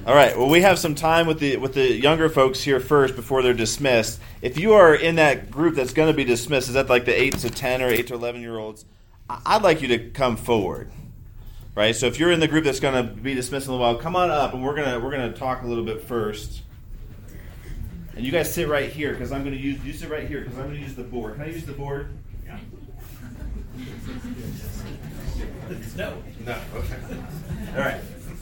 All right. Well, we have some time with the younger folks here first before they're dismissed. If you are in that group that's going to be dismissed, is that like the 8 to 10 or 8 to 11-year-olds? I'd like you to come forward. Right. So if you're in the group that's going to be dismissed in a while, come on up, and we're gonna talk a little bit first. And you guys sit right here because I'm going to use. You sit right here because I'm going to use the board. Can I use the board? Yeah. No. No. Okay. All right.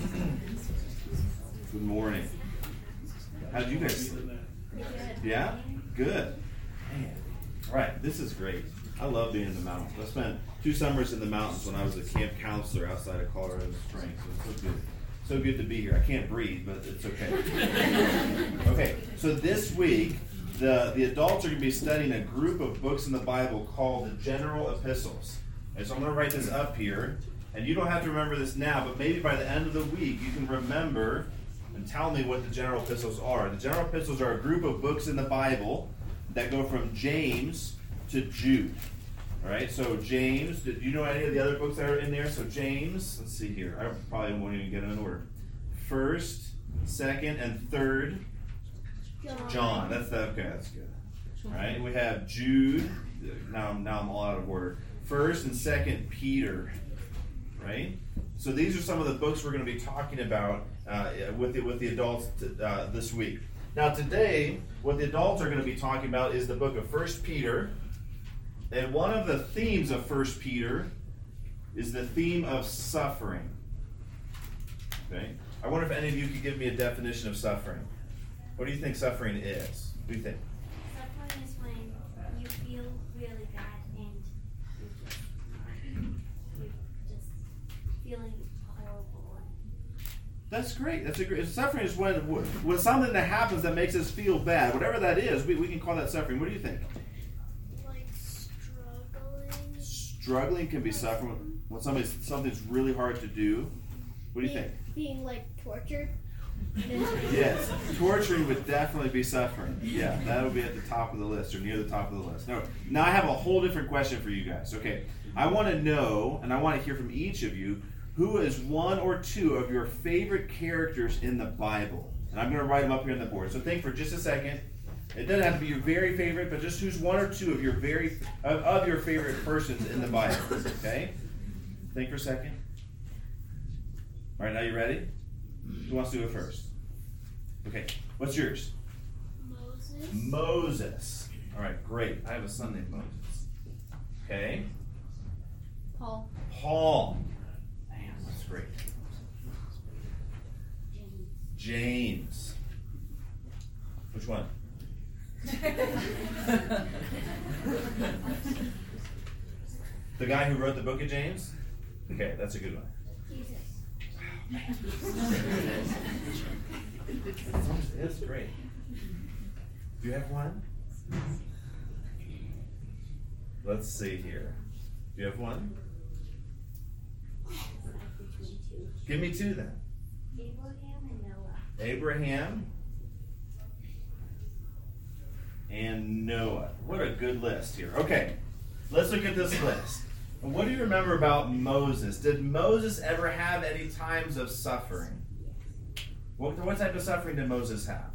Good morning. How did you guys sleep? Yeah? Good. Man. All right, this is great. I love being in the mountains. I spent 2 summers in the mountains when I was a camp counselor outside of Colorado Springs. So it's so good. So good to be here. I can't breathe, but it's okay. Okay, so this week, the adults are going to be studying a group of books in the Bible called the General Epistles. And so I'm going to write this up here. And you don't have to remember this now, but maybe by the end of the week, you can remember and tell me what the General Epistles are. The General Epistles are a group of books in the Bible that go from James to Jude. All right, so James, do you know any of the other books that are in there? So James, let's see here. I probably won't even get them in order. 1st, 2nd, and 3rd. John. That's good. All right, we have Jude. Now I'm all out of order. 1st and 2nd Peter. Right? So these are some of the books we're going to be talking about with the adults this week. Now today, what the adults are going to be talking about is the book of 1 Peter. And one of the themes of 1 Peter is the theme of suffering. Okay? I wonder if any of you could give me a definition of suffering. What do you think suffering is? What do you think? Suffering is when you feel really bad and you're just feeling horrible. That's great. Suffering is when something that happens that makes us feel bad. Whatever that is, we can call that suffering. What do you think? Like struggling. Struggling can be suffering when something's really hard to do. What do you think? Being like tortured. Yes, torturing would definitely be suffering. Yeah, that would be at the top of the list or near the top of the list. No, now I have a whole different question for you guys. Okay, I want to know, and I want to hear from each of you, who is 1 or 2 of your favorite characters in the Bible? And I'm going to write them up here on the board. So think for just a second. It doesn't have to be your very favorite, but just who's 1 or 2 of your your favorite persons in the Bible. Okay, think for a second. All right, now you ready? Who wants to do it first? Okay, what's yours? Moses. All right, great. I have a son named Moses. Okay. Paul. Man, that's great. James. Which one? The guy who wrote the book of James? Okay, that's a good one. Jesus. It's great. Do you have one? Let's see here. Do you have one? Give me 2 then. Abraham and Noah. Abraham and Noah. What a good list here. Okay, let's look at this list. What do you remember about Moses? Did Moses ever have any times of suffering? What type of suffering did Moses have?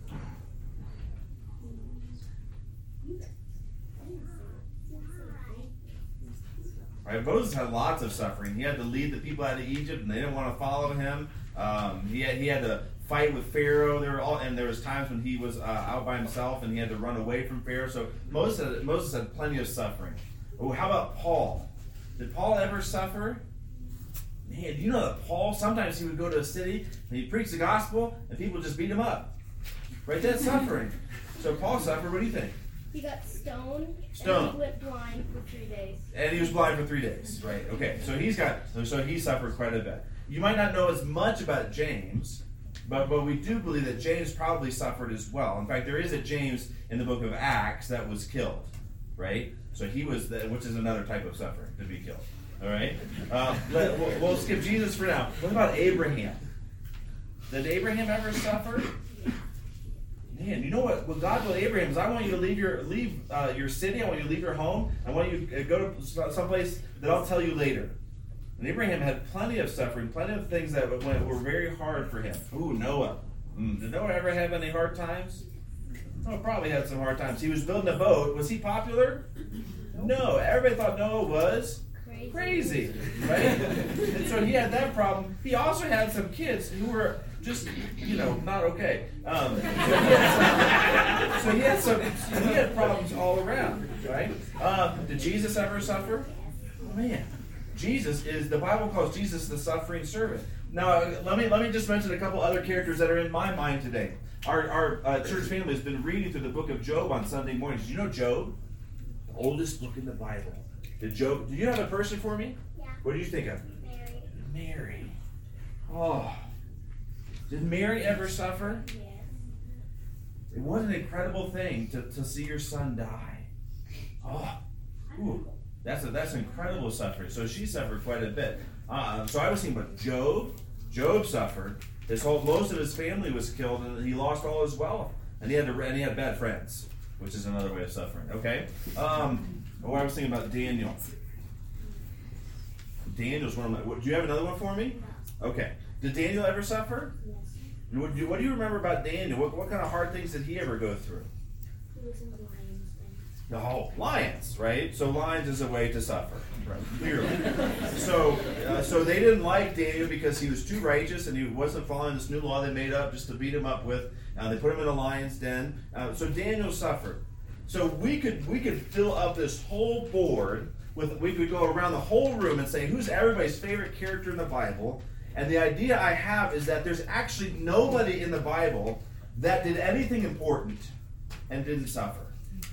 Right, Moses had lots of suffering. He had to lead the people out of Egypt, and they didn't want to follow him. He had to fight with Pharaoh. There was times when he was out by himself, and he had to run away from Pharaoh. So Moses had plenty of suffering. Oh, how about Paul? Did Paul ever suffer? Man, do you know that Paul, sometimes he would go to a city and he'd preach the gospel and people just beat him up. Right? That's suffering. So Paul suffered. What do you think? He got stoned. Stoned. And he went blind for 3 days. And he was blind for 3 days. Right. Okay. So he suffered quite a bit. You might not know as much about James, but we do believe that James probably suffered as well. In fact, there is a James in the book of Acts that was killed. Right? So he was, which is another type of suffering, to be killed. All right? We'll skip Jesus for now. What about Abraham? Did Abraham ever suffer? Man, you know what God told Abraham is, I want you to leave your city. I want you to leave your home. I want you to go to someplace that I'll tell you later. And Abraham had plenty of suffering, plenty of things that were very hard for him. Ooh, Noah. Did Noah ever have any hard times? Noah probably had some hard times. He was building a boat. Was he popular? No. Everybody thought Noah was crazy, right? And so he had that problem. He also had some kids who were just, not okay. So he had problems all around, right? Did Jesus ever suffer? Oh man, the Bible calls Jesus the suffering servant. Now let me just mention a couple other characters that are in my mind today. Our church family has been reading through the book of Job on Sunday mornings. Do you know Job? The oldest book in the Bible. Do you have a person for me? Yeah. What did you think of? Mary. Oh. Did Mary ever suffer? Yes. What an incredible thing to see your son die. Oh. Ooh. That's incredible suffering. So she suffered quite a bit. So I was thinking about Job. Job suffered. Most of his family was killed, and he lost all his wealth. And he had bad friends, which is another way of suffering. Okay. I was thinking about Daniel. Daniel's one of my. Do you have another one for me? No. Okay. Did Daniel ever suffer? Yes. What do you remember about Daniel? What kind of hard things did he ever go through? He was in the lion's den. Oh, lions, right? So lions is a way to suffer, right? Clearly. So they didn't like Daniel because he was too righteous and he wasn't following this new law they made up just to beat him up with. They put him in a lion's den. So Daniel suffered. So we could fill up this whole board we could go around the whole room and say who's everybody's favorite character in the Bible. And the idea I have is that there's actually nobody in the Bible that did anything important and didn't suffer.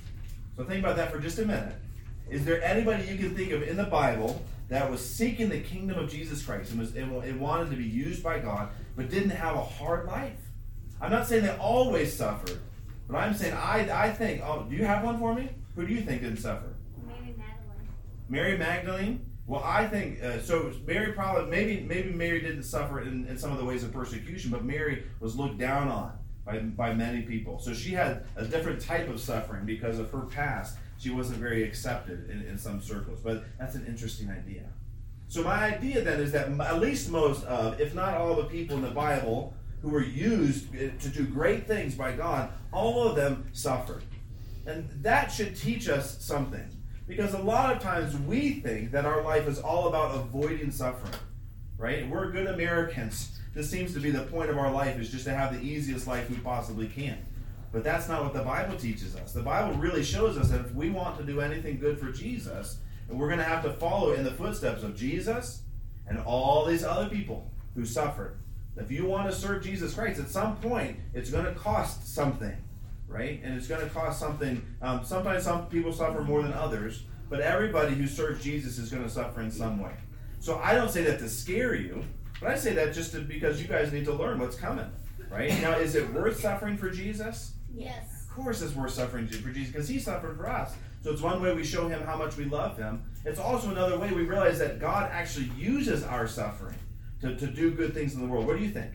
So think about that for just a minute. Is there anybody you can think of in the Bible that was seeking the kingdom of Jesus Christ and wanted to be used by God, but didn't have a hard life? I'm not saying they always suffered, but I'm saying I think. Oh, do you have one for me? Who do you think didn't suffer? Mary Magdalene. Mary Magdalene. Well, I think so. Mary probably maybe Mary didn't suffer in some of the ways of persecution, but Mary was looked down on by many people. So she had a different type of suffering because of her past. She wasn't very accepted in some circles. But that's an interesting idea. So my idea then is that at least most of, if not all, the people in the Bible who were used to do great things by God, all of them suffered, and that should teach us something. Because a lot of times we think that our life is all about avoiding suffering, right? We're good Americans. This seems to be the point of our life, is just to have the easiest life we possibly can. But that's not what the Bible teaches us. The Bible really shows us that if we want to do anything good for Jesus, and we're going to have to follow in the footsteps of Jesus and all these other people who suffered. If you want to serve Jesus Christ, at some point, it's going to cost something. Right? And it's going to cost something. Sometimes some people suffer more than others, but everybody who serves Jesus is going to suffer in some way. So I don't say that to scare you, but I say that just because you guys need to learn what's coming. Right? Now, is it worth suffering for Jesus? Yes. Of course it's worth suffering for Jesus, because he suffered for us. So it's one way we show him how much we love him. It's also another way we realize that God actually uses our suffering to do good things in the world. What do you think?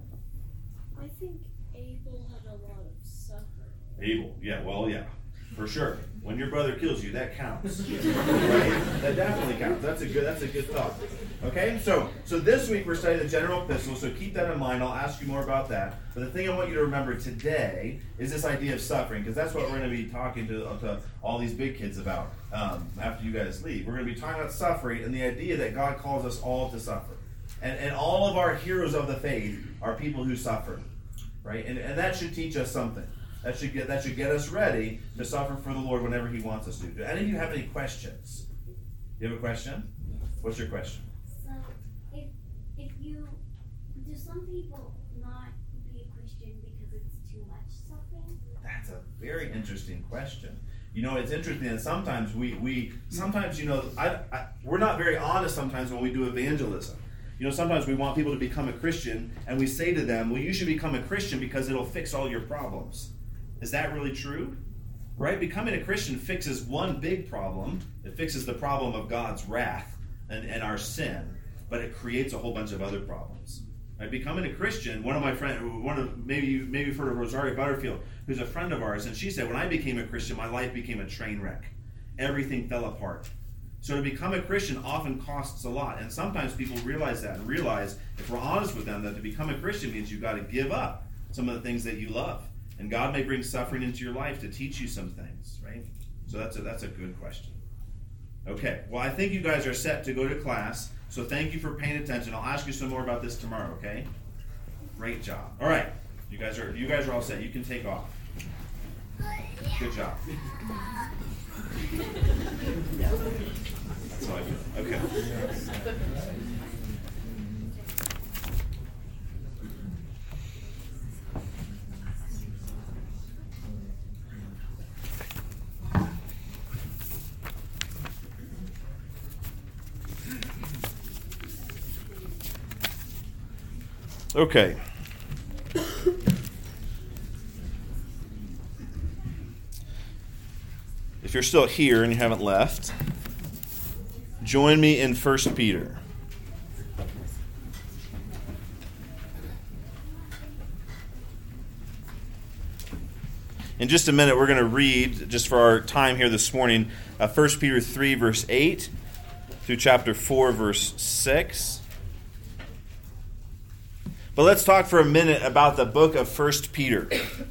I think Abel had a lot of suffering. Abel, yeah, for sure. When your brother kills you, that counts. Right? That definitely counts. That's a good thought. Okay, so this week we're studying the general epistle, so keep that in mind. I'll ask you more about that. But the thing I want you to remember today is this idea of suffering, because that's what we're going to be talking to all these big kids about after you guys leave. We're going to be talking about suffering and the idea that God calls us all to suffer. And all of our heroes of the faith are people who suffer. Right? And that should teach us something. That should get us ready to suffer for the Lord whenever he wants us to. Do any of you have any questions? You have a question? What's your question? So, do some people not be a Christian because it's too much suffering? That's a very interesting question. It's interesting that sometimes we're not very honest sometimes when we do evangelism. Sometimes we want people to become a Christian, and we say to them, well, you should become a Christian because it'll fix all your problems. Is that really true? Right? Becoming a Christian fixes one big problem. It fixes the problem of God's wrath and our sin, but it creates a whole bunch of other problems. Right? Becoming a Christian, one of my friends, maybe you've heard of Rosaria Butterfield, who's a friend of ours, and she said, when I became a Christian, my life became a train wreck. Everything fell apart. So to become a Christian often costs a lot. And sometimes people realize that and realize, if we're honest with them, that to become a Christian means you've got to give up some of the things that you love. And God may bring suffering into your life to teach you some things, right? So that's a good question. Okay, well, I think you guys are set to go to class. So thank you for paying attention. I'll ask you some more about this tomorrow, okay? Great job. All right, you guys are all set. You can take off. Good job. That's how I feel. Okay. Okay. If you're still here and you haven't left, join me in 1 Peter. In just a minute, we're going to read, just for our time here this morning, 1 Peter 3, verse 8 through chapter 4, verse 6. But let's talk for a minute about the book of 1 Peter.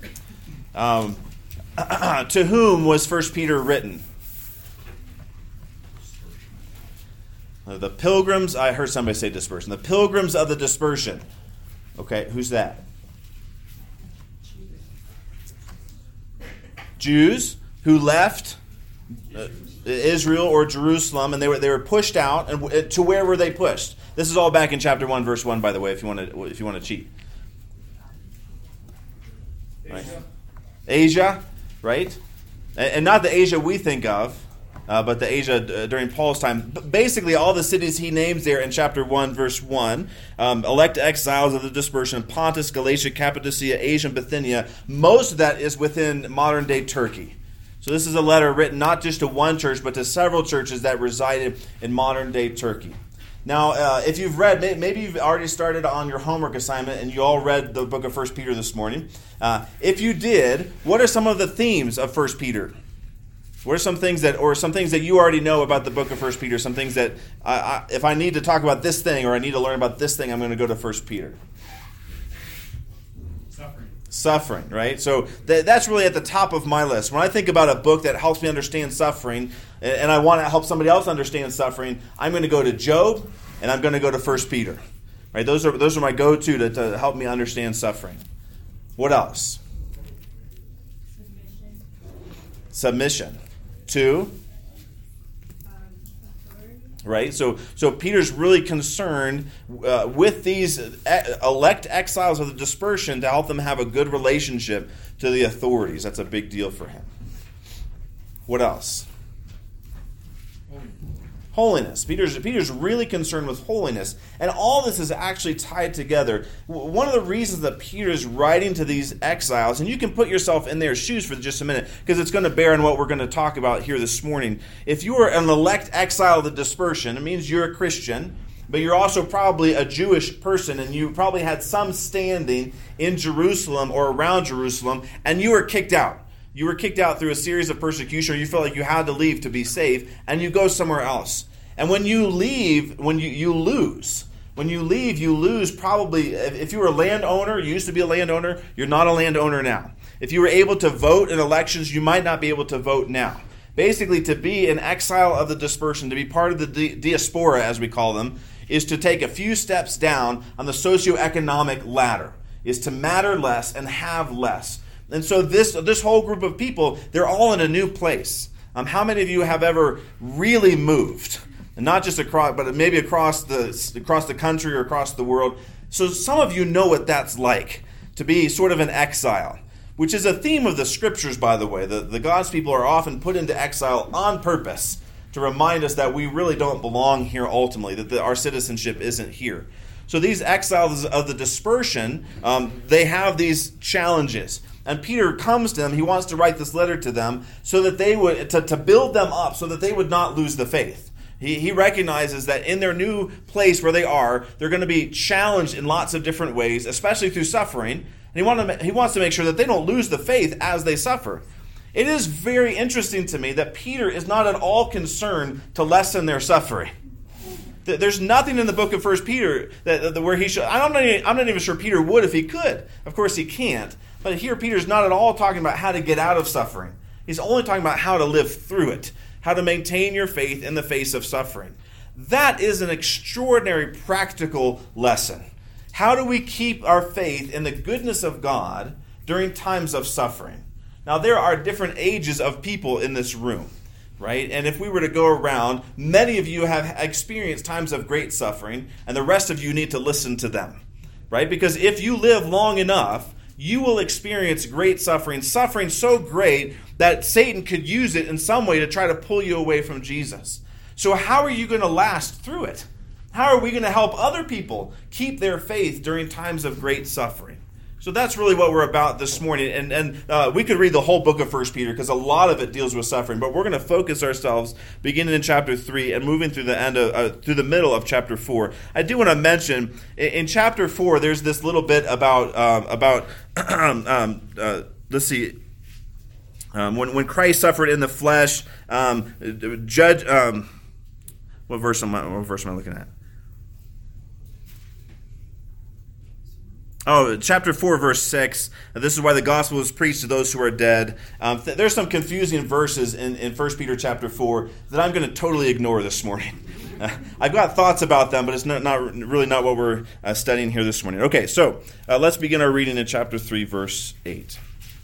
To whom was 1 Peter written? The pilgrims, I heard somebody say dispersion. The pilgrims of the dispersion. Okay, who's that? Jews who left Israel or Jerusalem, and they were pushed out. And to where were they pushed? This is all back in chapter 1, verse 1, by the way, if you want to cheat. Right? Asia, right? And not the Asia we think of, but the Asia during Paul's time. Basically, all the cities he names there in chapter 1, verse 1, elect exiles of the dispersion, Pontus, Galatia, Cappadocia, Asia, and Bithynia. Most of that is within modern-day Turkey. So this is a letter written not just to one church, but to several churches that resided in modern-day Turkey. Now, if you've read, maybe you've already started on your homework assignment and you all read the book of 1 Peter this morning. If you did, what are some of the themes of 1 Peter? What are some things that you already know about the book of 1 Peter? Some things that, if I need to talk about this thing or I need to learn about this thing, I'm going to go to 1 Peter. Suffering, right? So that's really at the top of my list. When I think about a book that helps me understand suffering, and I want to help somebody else understand suffering, I'm going to go to Job, and I'm going to go to 1 Peter. Right? Those are my go-to to help me understand suffering. What else? Submission. To? Right? So Peter's really concerned with these elect exiles of the dispersion to help them have a good relationship to the authorities. That's a big deal for him. What else? Holiness. Peter's really concerned with holiness. And all this is actually tied together. One of the reasons that Peter's writing to these exiles, and you can put yourself in their shoes for just a minute, because it's going to bear on what we're going to talk about here this morning. If you are an elect exile of the dispersion, it means you're a Christian, but you're also probably a Jewish person, and you probably had some standing in Jerusalem or around Jerusalem, and you were kicked out. You were kicked out through a series of persecution, or you felt like you had to leave to be safe, and you go somewhere else. And when you leave, you lose. When you leave, you lose probably, if you were a landowner, you used to be a landowner, you're not a landowner now. If you were able to vote in elections, you might not be able to vote now. Basically, to be an exile of the dispersion, to be part of the diaspora, as we call them, is to take a few steps down on the socioeconomic ladder, is to matter less and have less. And so this whole group of people, they're all in a new place. How many of you have ever really moved? And not just across, but maybe across the country or across the world. So some of you know what that's like, to be sort of an exile, which is a theme of the scriptures, by the way. The God's people are often put into exile on purpose to remind us that we really don't belong here ultimately, that our citizenship isn't here. So these exiles of the dispersion, they have these challenges. And Peter comes to them, he wants to write this letter to them so that they would, to build them up so that they would not lose the faith. He recognizes that in their new place where they are, they're going to be challenged in lots of different ways, especially through suffering. And he wants to make sure that they don't lose the faith as they suffer. It is very interesting to me that Peter is not at all concerned to lessen their suffering. There's nothing in the book of 1 Peter where he should. I'm not even sure Peter would if he could. Of course he can't. But here Peter's not at all talking about how to get out of suffering. He's only talking about how to live through it, how to maintain your faith in the face of suffering. That is an extraordinary practical lesson. How do we keep our faith in the goodness of God during times of suffering? Now, there are different ages of people in this room, right? And if we were to go around, many of you have experienced times of great suffering, and the rest of you need to listen to them, right? Because if you live long enough, you will experience great suffering so great that Satan could use it in some way to try to pull you away from Jesus. So how are you going to last through it? How are we going to help other people keep their faith during times of great suffering? So that's really what we're about this morning. And we could read the whole book of 1 Peter because a lot of it deals with suffering. But we're going to focus ourselves beginning in chapter 3 and moving through through the middle of chapter 4. I do want to mention in chapter 4 there's this little bit about let's see. When Christ suffered in the flesh, what verse am I looking at? Oh, chapter 4, verse 6. This is why the gospel is preached to those who are dead. There's some confusing verses in 1 Peter chapter 4 that I'm going to totally ignore this morning. I've got thoughts about them, but it's not really what we're studying here this morning. Okay, so let's begin our reading in chapter 3, verse 8.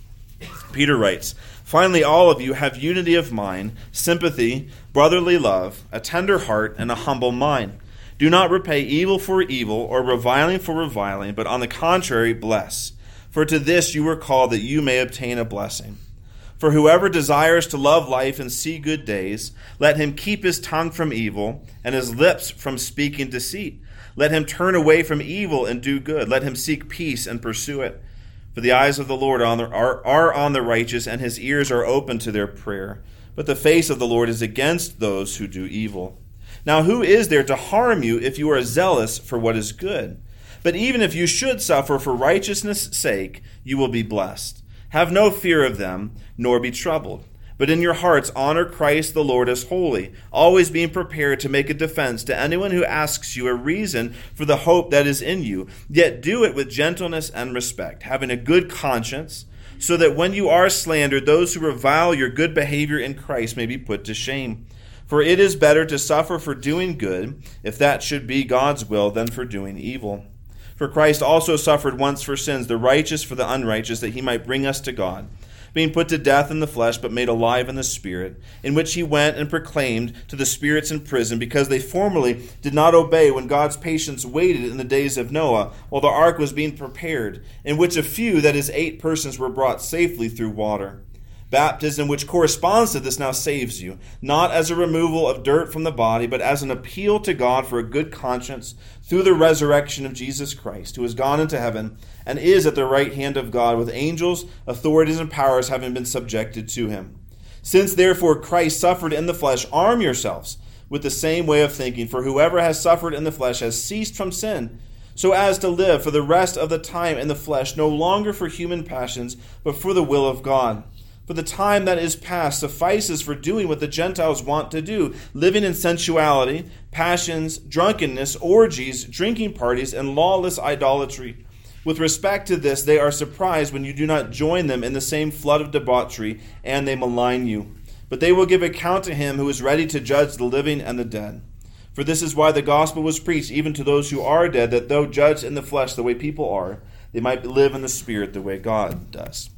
Peter writes, "Finally, all of you have unity of mind, sympathy, brotherly love, a tender heart, and a humble mind. Do not repay evil for evil or reviling for reviling, but on the contrary, bless. For to this you were called that you may obtain a blessing. For whoever desires to love life and see good days, let him keep his tongue from evil and his lips from speaking deceit. Let him turn away from evil and do good. Let him seek peace and pursue it. For the eyes of the Lord are on the righteous, and his ears are open to their prayer. But the face of the Lord is against those who do evil. Now who is there to harm you if you are zealous for what is good? But even if you should suffer for righteousness' sake, you will be blessed. Have no fear of them, nor be troubled. But in your hearts honor Christ the Lord as holy, always being prepared to make a defense to anyone who asks you a reason for the hope that is in you. Yet do it with gentleness and respect, having a good conscience, so that when you are slandered, those who revile your good behavior in Christ may be put to shame. For it is better to suffer for doing good, if that should be God's will, than for doing evil. For Christ also suffered once for sins, the righteous for the unrighteous, that he might bring us to God, being put to death in the flesh, but made alive in the Spirit, in which he went and proclaimed to the spirits in prison, because they formerly did not obey when God's patience waited in the days of Noah, while the ark was being prepared, in which a few, that is 8 persons, were brought safely through water. Baptism, which corresponds to this, now saves you, not as a removal of dirt from the body, but as an appeal to God for a good conscience through the resurrection of Jesus Christ, who has gone into heaven and is at the right hand of God, with angels, authorities, and powers having been subjected to him. Since therefore Christ suffered in the flesh, arm yourselves with the same way of thinking, for whoever has suffered in the flesh has ceased from sin, so as to live for the rest of the time in the flesh, no longer for human passions, but for the will of God. For the time that is past suffices for doing what the Gentiles want to do, living in sensuality, passions, drunkenness, orgies, drinking parties, and lawless idolatry. With respect to this, they are surprised when you do not join them in the same flood of debauchery, and they malign you. But they will give account to him who is ready to judge the living and the dead. For this is why the gospel was preached even to those who are dead, that though judged in the flesh the way people are, they might live in the Spirit the way God does."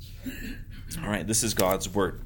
All right, this is God's word.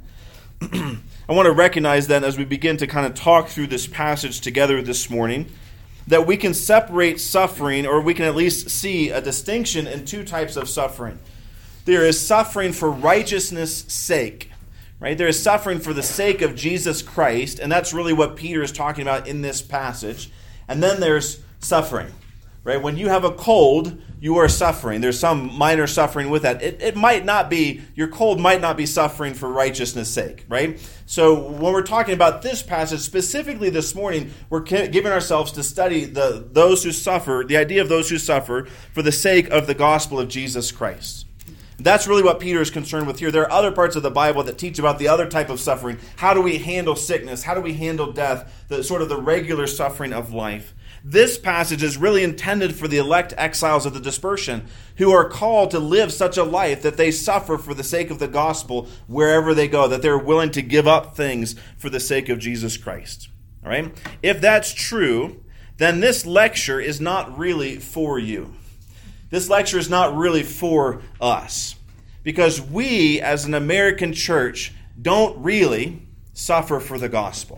I want to recognize that as we begin to kind of talk through this passage together this morning, that we can separate suffering, or we can at least see a distinction in 2 types of suffering. There is suffering for righteousness' sake, right? There is suffering for the sake of Jesus Christ, and that's really what Peter is talking about in this passage. And then there's suffering, right? When you have a cold, you are suffering. There's some minor suffering with that. It might not be, your cold might not be suffering for righteousness' sake, right? So when we're talking about this passage, specifically this morning, we're giving ourselves to study those who suffer, the idea of those who suffer for the sake of the gospel of Jesus Christ. That's really what Peter is concerned with here. There are other parts of the Bible that teach about the other type of suffering. How do we handle sickness? How do we handle death? The sort of the regular suffering of life. This passage is really intended for the elect exiles of the dispersion who are called to live such a life that they suffer for the sake of the gospel wherever they go, that they're willing to give up things for the sake of Jesus Christ. All right? If that's true, then this lecture is not really for you. This lecture is not really for us, because we as an American church don't really suffer for the gospel.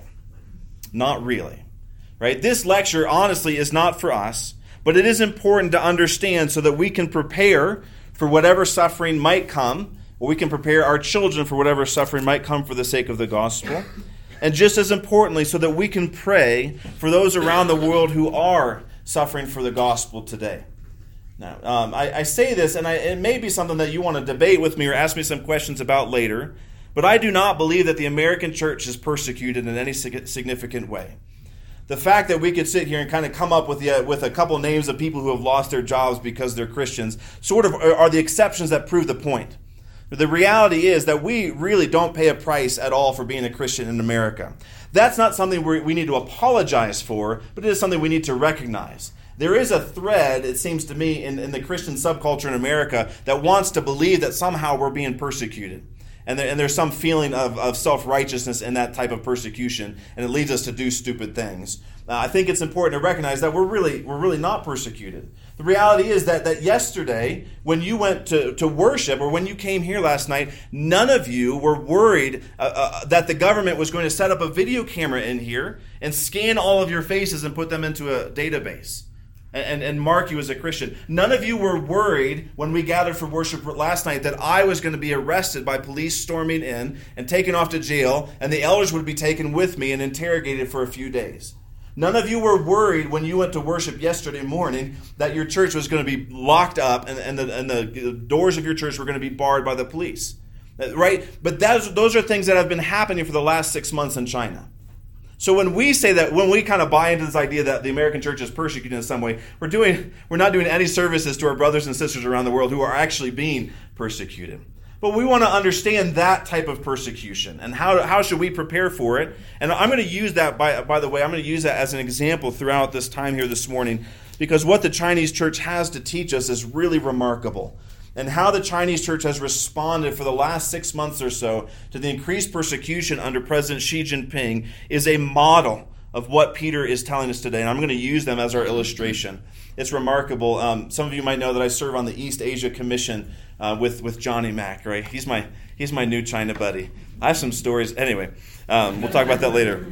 Not really. Right? This lecture, honestly, is not for us, but it is important to understand so that we can prepare for whatever suffering might come, or we can prepare our children for whatever suffering might come for the sake of the gospel. And just as importantly, so that we can pray for those around the world who are suffering for the gospel today. Now, I say this, and it may be something that you want to debate with me or ask me some questions about later, but I do not believe that the American church is persecuted in any significant way. The fact that we could sit here and kind of come up with a couple names of people who have lost their jobs because they're Christians sort of are the exceptions that prove the point. But the reality is that we really don't pay a price at all for being a Christian in America. That's not something we need to apologize for, but it is something we need to recognize. There is a thread, it seems to me, in the Christian subculture in America that wants to believe that somehow we're being persecuted. And there's some feeling of self-righteousness in that type of persecution, and it leads us to do stupid things. I think it's important to recognize that we're really not persecuted. The reality is that yesterday, when you went to worship, or when you came here last night, none of you were worried that the government was going to set up a video camera in here and scan all of your faces and put them into a database. And mark you as a Christian. None of you were worried when we gathered for worship last night that I was going to be arrested by police storming in and taken off to jail, and the elders would be taken with me and interrogated for a few days. None of you were worried when you went to worship yesterday morning that your church was going to be locked up and the doors of your church were going to be barred by the police. Right? But those are things that have been happening for the last 6 months in China. So when we say that, when we kind of buy into this idea that the American church is persecuted in some way, we're not doing any services to our brothers and sisters around the world who are actually being persecuted. But we want to understand that type of persecution and how should we prepare for it. And I'm going to use that, by the way, I'm going to use that as an example throughout this time here this morning, because what the Chinese church has to teach us is really remarkable. And how the Chinese church has responded for the last 6 months or so to the increased persecution under President Xi Jinping is a model of what Peter is telling us today. And I'm going to use them as our illustration. It's remarkable. Some of you might know that I serve on the East Asia Commission with Johnny Mack, right? He's my new China buddy. I have some stories. Anyway, we'll talk about that later.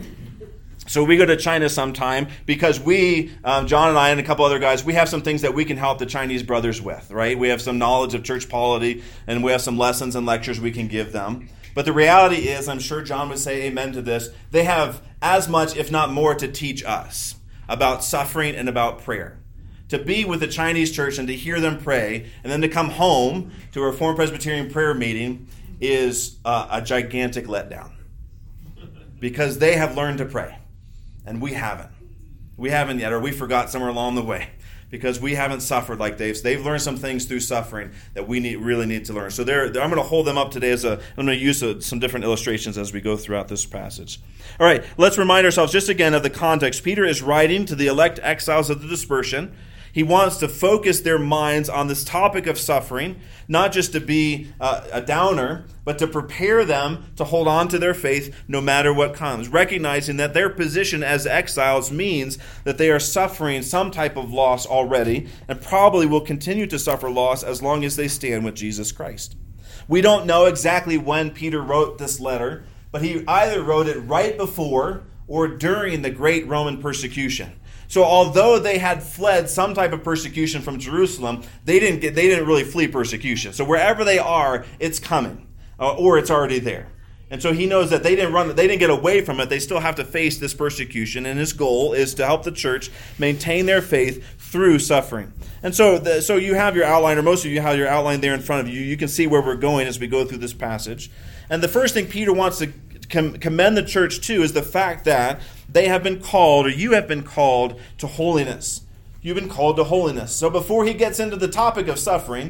So we go to China sometime because we, John and I and a couple other guys, we have some things that we can help the Chinese brothers with, right? We have some knowledge of church polity, and we have some lessons and lectures we can give them. But the reality is, I'm sure John would say amen to this, they have as much, if not more, to teach us about suffering and about prayer. To be with the Chinese church and to hear them pray, and then to come home to a Reformed Presbyterian prayer meeting is a gigantic letdown. Because they have learned to pray. And we haven't. We haven't yet, or we forgot somewhere along the way, because we haven't suffered like they've learned some things through suffering that we really need to learn. So I'm going to hold them up today I'm going to use some different illustrations as we go throughout this passage. All right, let's remind ourselves just again of the context. Peter is writing to the elect exiles of the dispersion. He wants to focus their minds on this topic of suffering, not just to be a downer, but to prepare them to hold on to their faith no matter what comes, recognizing that their position as exiles means that they are suffering some type of loss already and probably will continue to suffer loss as long as they stand with Jesus Christ. We don't know exactly when Peter wrote this letter, but he either wrote it right before or during the great Roman persecution. So although they had fled some type of persecution from Jerusalem, they didn't really flee persecution. So wherever they are, it's coming, or it's already there. And so he knows that they didn't get away from it. They still have to face this persecution, and his goal is to help the church maintain their faith through suffering. And so you have your outline, or most of you have your outline there in front of you. You can see where we're going as we go through this passage. And the first thing Peter wants to commend the church to is the fact that they have been called, or you have been called to holiness. You've been called to holiness. So before he gets into the topic of suffering,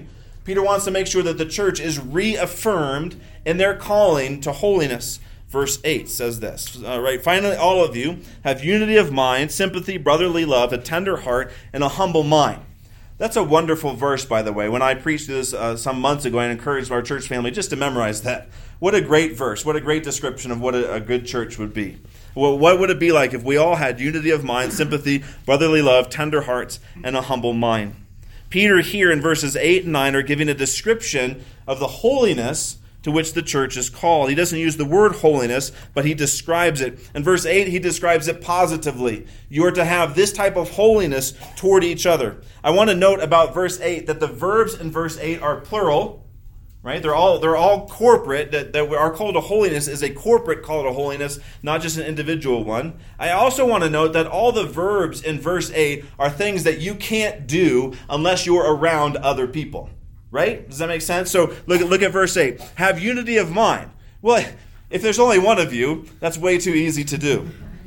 Peter wants to make sure that the church is reaffirmed in their calling to holiness. Verse 8 says this, finally, all of you have unity of mind, sympathy, brotherly love, a tender heart, and a humble mind. That's a wonderful verse, by the way. When I preached this some months ago, I encouraged our church family just to memorize that. What a great verse. What a great description of what a good church would be. Well, what would it be like if we all had unity of mind, sympathy, brotherly love, tender hearts, and a humble mind? Peter here in verses 8 and 9 are giving a description of the holiness to which the church is called. He doesn't use the word holiness, but he describes it. In verse 8, he describes it positively. You are to have this type of holiness toward each other. I want to note about verse 8 that the verbs in verse 8 are plural, right? They're all corporate. That our call to holiness is a corporate call to holiness, not just an individual one. I also want to note that all the verbs in verse 8 are things that you can't do unless you're around other people. Right? Does that make sense? So look at verse 8. Have unity of mind. Well, if there's only one of you, that's way too easy to do.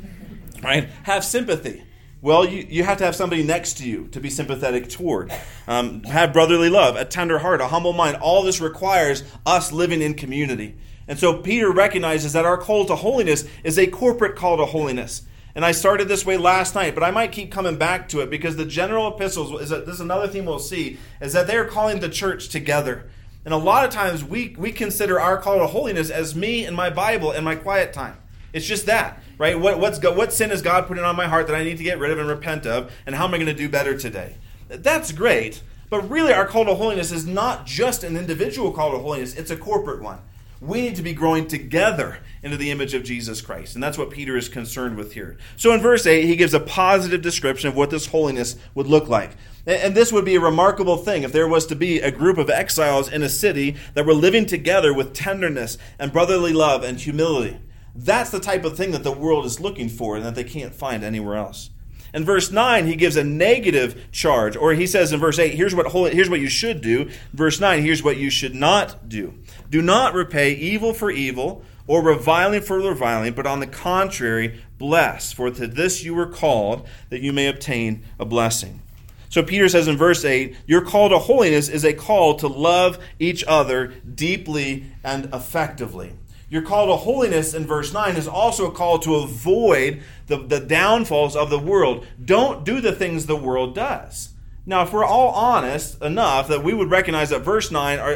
Right? Have sympathy. Well, you have to have somebody next to you to be sympathetic toward. Have brotherly love, a tender heart, a humble mind. All this requires us living in community. And so Peter recognizes that our call to holiness is a corporate call to holiness. And I started this way last night, but I might keep coming back to it because the general epistles, this is another theme we'll see, is that they're calling the church together. And a lot of times we consider our call to holiness as me and my Bible and my quiet time. It's just that, right? What sin has God put on my heart that I need to get rid of and repent of, and how am I going to do better today? That's great, but really our call to holiness is not just an individual call to holiness, it's a corporate one. We need to be growing together into the image of Jesus Christ. And that's what Peter is concerned with here. So in verse 8, he gives a positive description of what this holiness would look like. And this would be a remarkable thing if there was to be a group of exiles in a city that were living together with tenderness and brotherly love and humility. That's the type of thing that the world is looking for and that they can't find anywhere else. In verse 9, he gives a negative charge. Or he says in verse 8, here's what you should do. Verse 9, here's what you should not do. Do not repay evil for evil or reviling for reviling, but on the contrary, bless. For to this you were called, that you may obtain a blessing. So Peter says in verse 8, your call to holiness is a call to love each other deeply and effectively. Your call to holiness in verse 9 is also a call to avoid the downfalls of the world. Don't do the things the world does. Now, if we're all honest enough that we would recognize that verse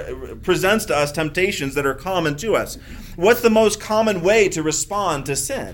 9 presents to us temptations that are common to us. What's the most common way to respond to sin?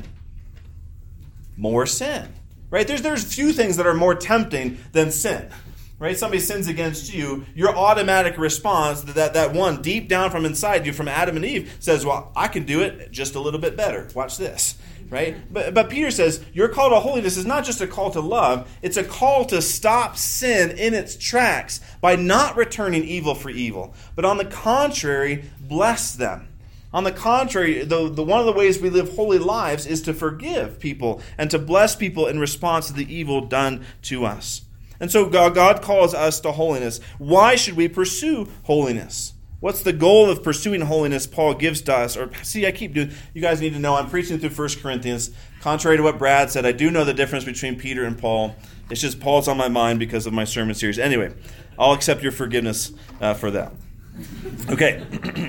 More sin. Right? There's few things that are more tempting than sin. Right? Somebody sins against you, your automatic response, that one deep down from inside you, from Adam and Eve, says, well, I can do it just a little bit better. Watch this. Right? But Peter says, your call to holiness is not just a call to love, it's a call to stop sin in its tracks by not returning evil for evil, but on the contrary, bless them. On the contrary, the one of the ways we live holy lives is to forgive people and to bless people in response to the evil done to us. And so God calls us to holiness. Why should we pursue holiness? What's the goal of pursuing holiness Paul gives to us? You guys need to know I'm preaching through 1 Corinthians. Contrary to what Brad said, I do know the difference between Peter and Paul. It's just Paul's on my mind because of my sermon series. Anyway, I'll accept your forgiveness for that. Okay.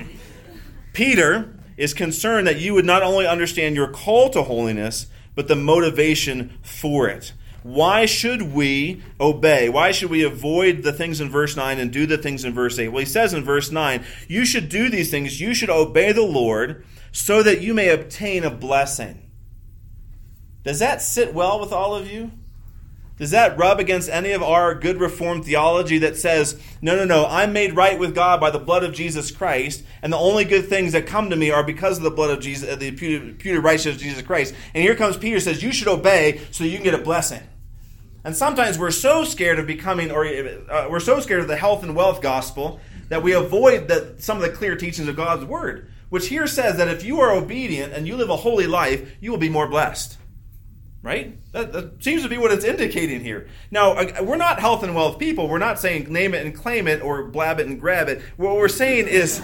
Peter is concerned that you would not only understand your call to holiness, but the motivation for it. Why should we obey? Why should we avoid the things in verse 9 and do the things in verse 8? Well, he says in verse 9, you should do these things. You should obey the Lord so that you may obtain a blessing. Does that sit well with all of you? Does that rub against any of our good Reformed theology that says, no, I'm made right with God by the blood of Jesus Christ, and the only good things that come to me are because of the blood of Jesus, the imputed righteousness of Jesus Christ. And here comes Peter, says, you should obey so you can get a blessing. And sometimes we're so scared of we're so scared of the health and wealth gospel that we avoid some of the clear teachings of God's word, which here says that if you are obedient and you live a holy life, you will be more blessed. Right? That seems to be what it's indicating here. Now, we're not health and wealth people. We're not saying name it and claim it or blab it and grab it. What we're saying is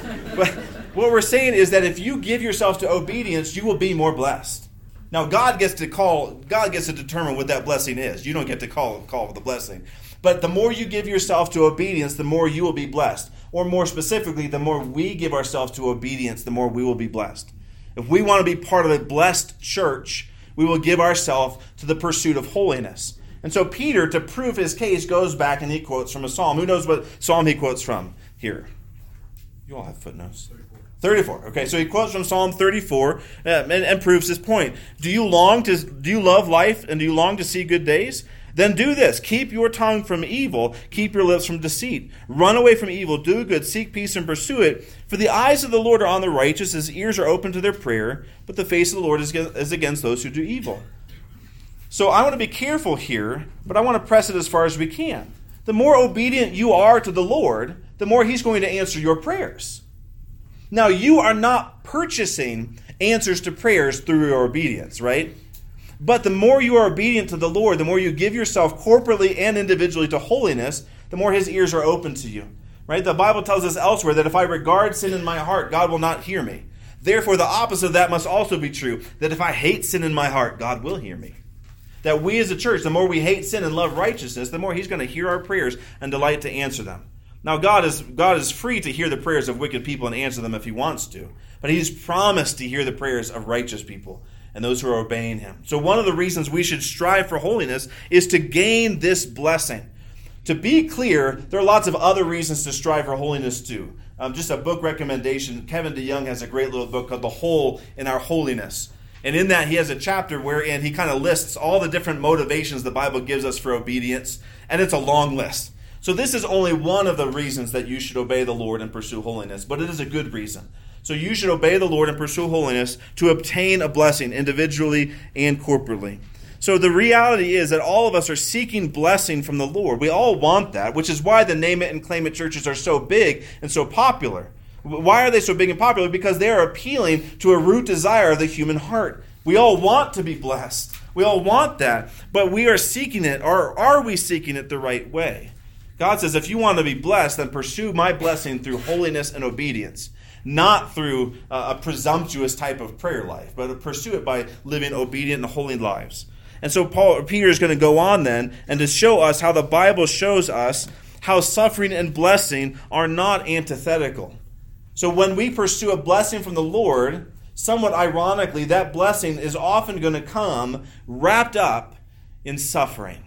that if you give yourself to obedience, you will be more blessed. Now, God gets to determine what that blessing is. You don't get to call the blessing. But the more you give yourself to obedience, the more you will be blessed. Or more specifically, the more we give ourselves to obedience, the more we will be blessed. If we want to be part of a blessed church, we will give ourselves to the pursuit of holiness. And so Peter, to prove his case, goes back and he quotes from a psalm. Who knows what psalm he quotes from here? You all have footnotes. 34. Okay, so he quotes from Psalm 34 and proves his point. Do you love life and do you long to see good days? Then do this. Keep your tongue from evil. Keep your lips from deceit. Run away from evil. Do good. Seek peace and pursue it. For the eyes of the Lord are on the righteous. His ears are open to their prayer. But the face of the Lord is against those who do evil. So I want to be careful here, but I want to press it as far as we can. The more obedient you are to the Lord, the more He's going to answer your prayers. Now, you are not purchasing answers to prayers through your obedience, right? But the more you are obedient to the Lord, the more you give yourself corporately and individually to holiness, the more His ears are open to you, right? The Bible tells us elsewhere that if I regard sin in my heart, God will not hear me. Therefore, the opposite of that must also be true, that if I hate sin in my heart, God will hear me. That we as a church, the more we hate sin and love righteousness, the more He's going to hear our prayers and delight to answer them. Now, God is free to hear the prayers of wicked people and answer them if He wants to. But He's promised to hear the prayers of righteous people and those who are obeying Him. So one of the reasons we should strive for holiness is to gain this blessing. To be clear, there are lots of other reasons to strive for holiness too. Just a book recommendation, Kevin DeYoung has a great little book called The Hole in Our Holiness. And in that, he has a chapter wherein he kind of lists all the different motivations the Bible gives us for obedience. And it's a long list. So this is only one of the reasons that you should obey the Lord and pursue holiness. But it is a good reason. So you should obey the Lord and pursue holiness to obtain a blessing individually and corporately. So the reality is that all of us are seeking blessing from the Lord. We all want that, which is why the Name It and Claim It churches are so big and so popular. Why are they so big and popular? Because they are appealing to a root desire of the human heart. We all want to be blessed. We all want that. But we are seeking it, or are we seeking it the right way? God says, if you want to be blessed, then pursue my blessing through holiness and obedience. Not through a presumptuous type of prayer life, but pursue it by living obedient and holy lives. And so Peter is going to go on then and to show us how the Bible shows us how suffering and blessing are not antithetical. So when we pursue a blessing from the Lord, somewhat ironically, that blessing is often going to come wrapped up in suffering.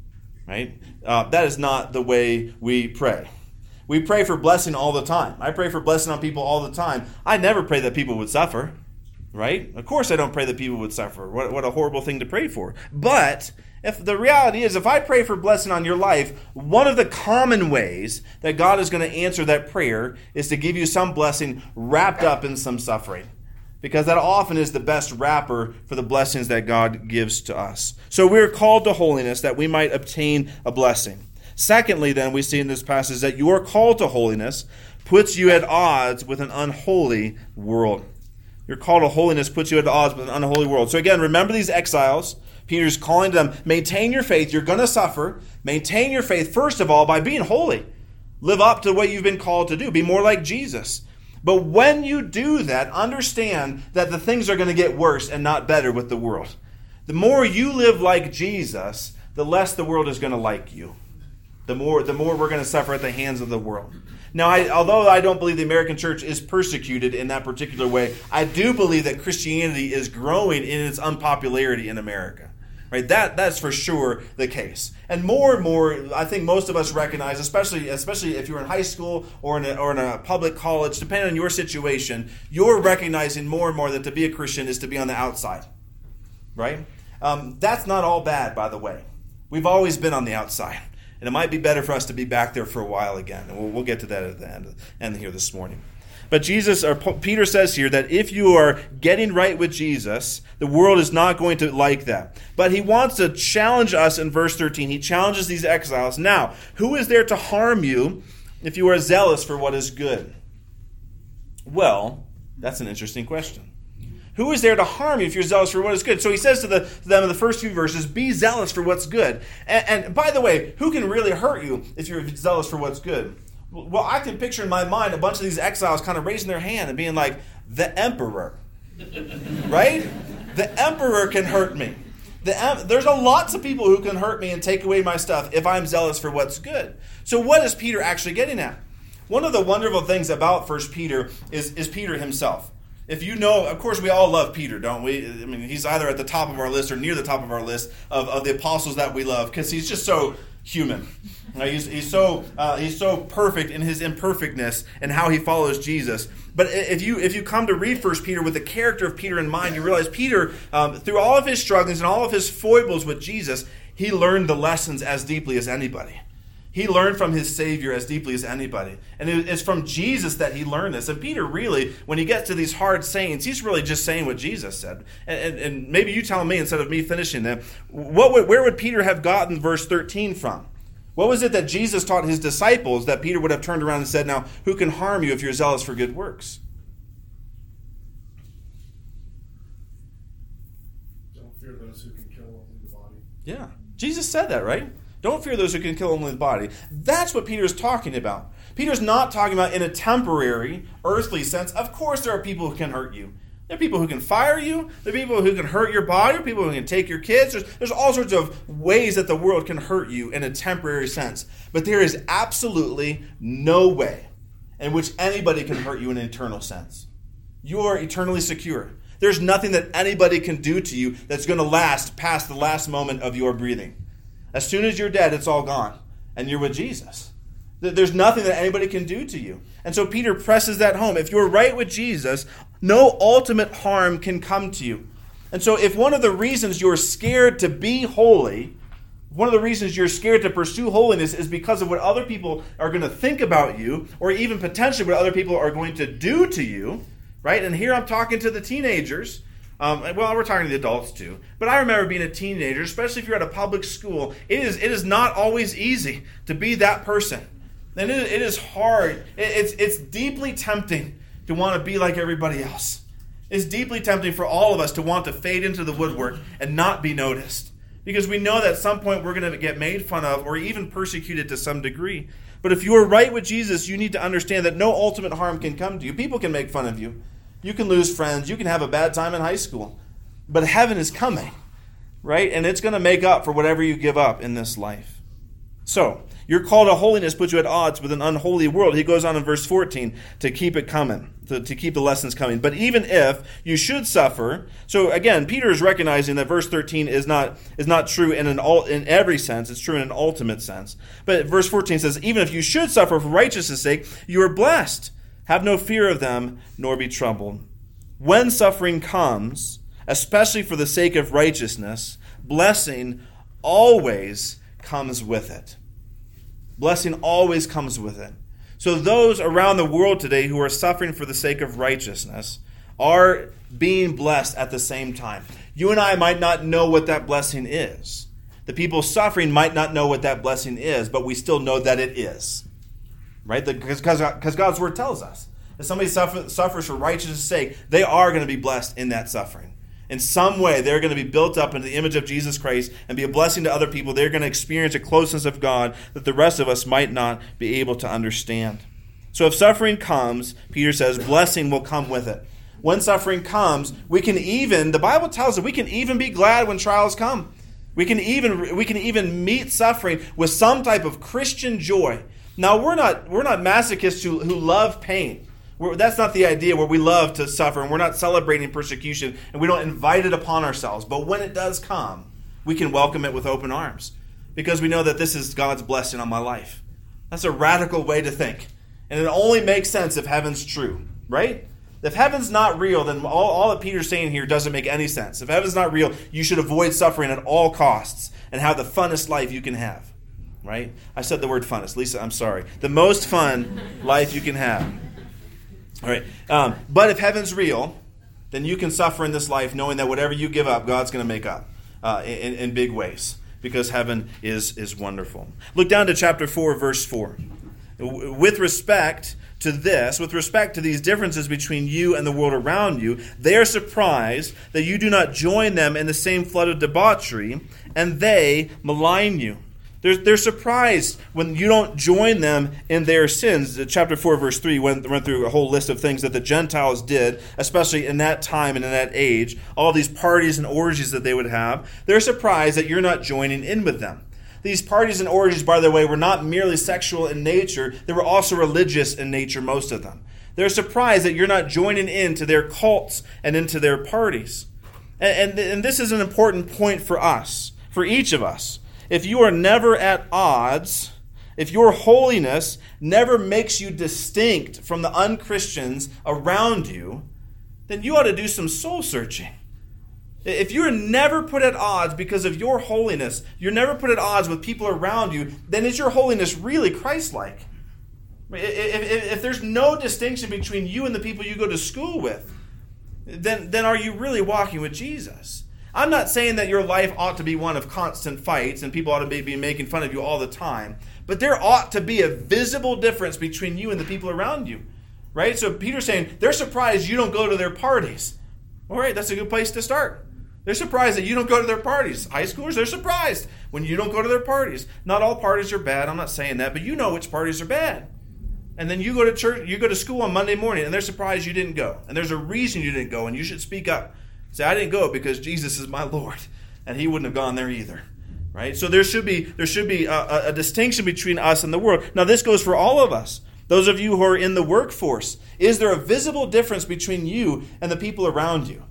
Right? That is not the way we pray. We pray for blessing all the time. I pray for blessing on people all the time. I never pray that people would suffer. Right? Of course I don't pray that people would suffer. What a horrible thing to pray for. But if the reality is, if I pray for blessing on your life, one of the common ways that God is going to answer that prayer is to give you some blessing wrapped up in some suffering. Because that often is the best wrapper for the blessings that God gives to us. So we're called to holiness that we might obtain a blessing. Secondly, then, we see in this passage that your call to holiness puts you at odds with an unholy world. Your call to holiness puts you at odds with an unholy world. So again, remember these exiles. Peter's calling to them, maintain your faith. You're going to suffer. Maintain your faith, first of all, by being holy. Live up to what you've been called to do. Be more like Jesus. But when you do that, understand that the things are going to get worse and not better with the world. The more you live like Jesus, the less the world is going to like you. The more we're going to suffer at the hands of the world. Now, although I don't believe the American church is persecuted in that particular way, I do believe that Christianity is growing in its unpopularity in America. Right? That's for sure the case. And more, I think most of us recognize, especially if you're in high school or in a public college, depending on your situation, you're recognizing more and more that to be a Christian is to be on the outside. Right? That's not all bad, by the way. We've always been on the outside. And it might be better for us to be back there for a while again. And we'll get to that at the end here this morning. But Peter says here that if you are getting right with Jesus, the world is not going to like that. But he wants to challenge us in verse 13. He challenges these exiles. Now, who is there to harm you if you are zealous for what is good? Well, that's an interesting question. Who is there to harm you if you're zealous for what is good? So he says to them in the first few verses, be zealous for what's good. And by the way, who can really hurt you if you're zealous for what's good? Well, I can picture in my mind a bunch of these exiles kind of raising their hand and being like, the emperor. Right? The emperor can hurt me. There's lots of people who can hurt me and take away my stuff if I'm zealous for what's good. So what is Peter actually getting at? One of the wonderful things about 1 Peter is Peter himself. If you know, of course, we all love Peter, don't we? I mean, he's either at the top of our list or near the top of our list of the apostles that we love, because he's just so human. He's so perfect in his imperfectness and how he follows Jesus. But if you come to read 1 Peter with the character of Peter in mind, you realize Peter, through all of his strugglings and all of his foibles with Jesus, he learned the lessons as deeply as anybody. He learned from his Savior as deeply as anybody. And it's from Jesus that he learned this. And Peter really, when he gets to these hard sayings, he's really just saying what Jesus said. And maybe you tell me instead of me finishing them, where would Peter have gotten verse 13 from? What was it that Jesus taught his disciples that Peter would have turned around and said, now, who can harm you if you're zealous for good works? Don't fear those who can kill only the body. Yeah, Jesus said that, right? Don't fear those who can kill only the body. That's what Peter's talking about. Peter's not talking about in a temporary, earthly sense. Of course there are people who can hurt you. There are people who can fire you. There are people who can hurt your body. There are people who can take your kids. There's all sorts of ways that the world can hurt you in a temporary sense. But there is absolutely no way in which anybody can hurt you in an eternal sense. You are eternally secure. There's nothing that anybody can do to you that's going to last past the last moment of your breathing. As soon as you're dead, it's all gone. And you're with Jesus. There's nothing that anybody can do to you. And so Peter presses that home. If you're right with Jesus, no ultimate harm can come to you. And so if one of the reasons you're scared to be holy, one of the reasons you're scared to pursue holiness is because of what other people are going to think about you, or even potentially what other people are going to do to you, right? And here I'm talking to the teenagers. Well, we're talking to the adults too. But I remember being a teenager, especially if you're at a public school, it is not always easy to be that person. And it is hard. It's deeply tempting to want to be like everybody else. It's deeply tempting for all of us to want to fade into the woodwork and not be noticed. Because we know that at some point we're going to get made fun of or even persecuted to some degree. But if you are right with Jesus, you need to understand that no ultimate harm can come to you. People can make fun of you. You can lose friends. You can have a bad time in high school. But heaven is coming, right? And it's going to make up for whatever you give up in this life. So, your call to holiness puts you at odds with an unholy world. He goes on in verse 14 to keep it coming, to keep the lessons coming. But even if you should suffer, so again, Peter is recognizing that verse 13 is not true in every sense. It's true in an ultimate sense. But verse 14 says, even if you should suffer for righteousness' sake, you are blessed. Have no fear of them, nor be troubled. When suffering comes, especially for the sake of righteousness, blessing always comes with it. Blessing always comes with it. So those around the world today who are suffering for the sake of righteousness are being blessed at the same time. You and I might not know what that blessing is. The people suffering might not know what that blessing is, but we still know that it is. Right? Because God's word tells us that somebody suffers for righteousness' sake, they are going to be blessed in that suffering. In some way, they're going to be built up into the image of Jesus Christ and be a blessing to other people. They're going to experience a closeness of God that the rest of us might not be able to understand. So if suffering comes, Peter says, blessing will come with it. When suffering comes, the Bible tells us we can even be glad when trials come. We can even meet suffering with some type of Christian joy. Now, we're not masochists who love pain. That's not the idea where we love to suffer and we're not celebrating persecution and we don't invite it upon ourselves. But when it does come, we can welcome it with open arms because we know that this is God's blessing on my life. That's a radical way to think. And it only makes sense if heaven's true, right? If heaven's not real, then all that Peter's saying here doesn't make any sense. If heaven's not real, you should avoid suffering at all costs and have the funnest life you can have, right? I said the word funnest. Lisa, I'm sorry. The most fun life you can have. All right, but if heaven's real, then you can suffer in this life knowing that whatever you give up, God's going to make up in big ways because heaven is wonderful. Look down to chapter 4, verse 4. With respect to these differences between you and the world around you, they are surprised that you do not join them in the same flood of debauchery, and they malign you. They're surprised when you don't join them in their sins. Chapter 4, verse 3 went through a whole list of things that the Gentiles did, especially in that time and in that age. All these parties and orgies that they would have. They're surprised that you're not joining in with them. These parties and orgies, by the way, were not merely sexual in nature. They were also religious in nature, most of them. They're surprised that you're not joining into their cults and into their parties. And this is an important point for us, for each of us. If you are never at odds, if your holiness never makes you distinct from the unchristians around you, then you ought to do some soul searching. If you're never put at odds because of your holiness, you're never put at odds with people around you, then is your holiness really Christ-like? If there's no distinction between you and the people you go to school with, then are you really walking with Jesus? I'm not saying that your life ought to be one of constant fights and people ought to be making fun of you all the time, but there ought to be a visible difference between you and the people around you, right? So Peter's saying they're surprised you don't go to their parties. All right, that's a good place to start. They're surprised that you don't go to their parties. High schoolers, they're surprised when you don't go to their parties. Not all parties are bad, I'm not saying that, but you know which parties are bad. And then you go to church, you go to school on Monday morning, and they're surprised you didn't go. And there's a reason you didn't go, and you should speak up. Say, I didn't go because Jesus is my Lord, and he wouldn't have gone there either. Right? So there should be a distinction between us and the world. Now this goes for all of us. Those of you who are in the workforce, is there a visible difference between you and the people around you?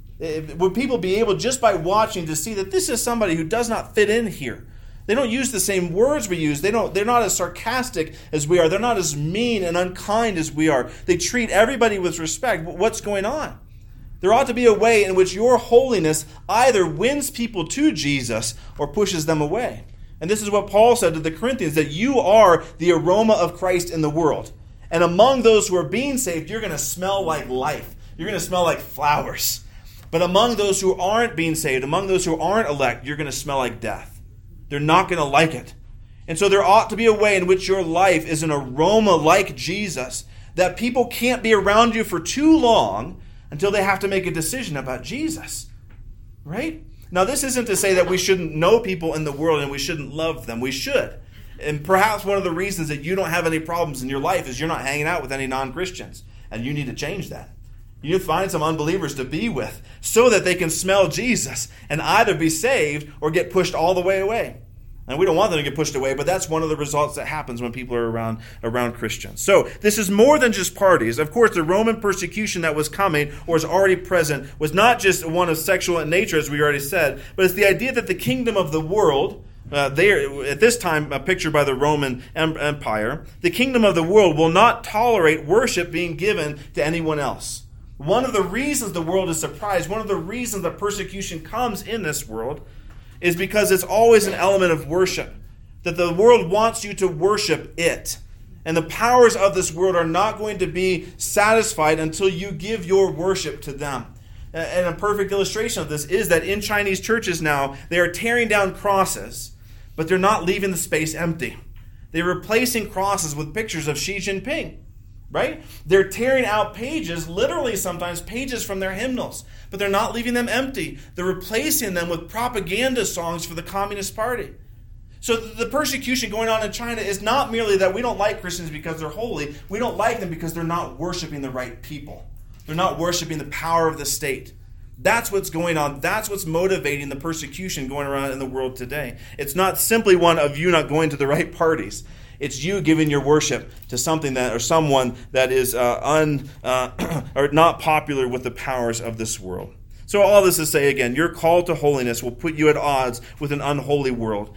Would people be able, just by watching, to see that this is somebody who does not fit in here? They don't use the same words we use. They're not as sarcastic as we are. They're not as mean and unkind as we are. They treat everybody with respect. What's going on? There ought to be a way in which your holiness either wins people to Jesus or pushes them away. And this is what Paul said to the Corinthians, that you are the aroma of Christ in the world. And among those who are being saved, you're going to smell like life. You're going to smell like flowers. But among those who aren't being saved, among those who aren't elect, you're going to smell like death. They're not going to like it. And so there ought to be a way in which your life is an aroma like Jesus, that people can't be around you for too long until they have to make a decision about Jesus. Right? Now, this isn't to say that we shouldn't know people in the world and we shouldn't love them. We should. And perhaps one of the reasons that you don't have any problems in your life is you're not hanging out with any non-Christians. And you need to change that. You need to find some unbelievers to be with so that they can smell Jesus and either be saved or get pushed all the way away. And we don't want them to get pushed away, but that's one of the results that happens when people are around Christians. So this is more than just parties. Of course, the Roman persecution that was coming or is already present was not just one of sexual in nature, as we already said, but it's the idea that the kingdom of the world, at this time pictured by the Roman Empire, the kingdom of the world will not tolerate worship being given to anyone else. One of the reasons the world is surprised, one of the reasons that persecution comes in this world, is because it's always an element of worship. That the world wants you to worship it. And the powers of this world are not going to be satisfied until you give your worship to them. And a perfect illustration of this is that in Chinese churches now, they are tearing down crosses, but they're not leaving the space empty. They're replacing crosses with pictures of Xi Jinping. Right? They're tearing out pages, literally sometimes pages from their hymnals, but they're not leaving them empty. They're replacing them with propaganda songs for the Communist Party. So the persecution going on in China is not merely that we don't like Christians because they're holy. We don't like them because they're not worshiping the right people. They're not worshiping the power of the state. That's what's going on. That's what's motivating the persecution going around in the world today. It's not simply one of you not going to the right parties. It's you giving your worship to something that or someone that is or not popular with the powers of this world. So all this to say again, your call to holiness will put you at odds with an unholy world.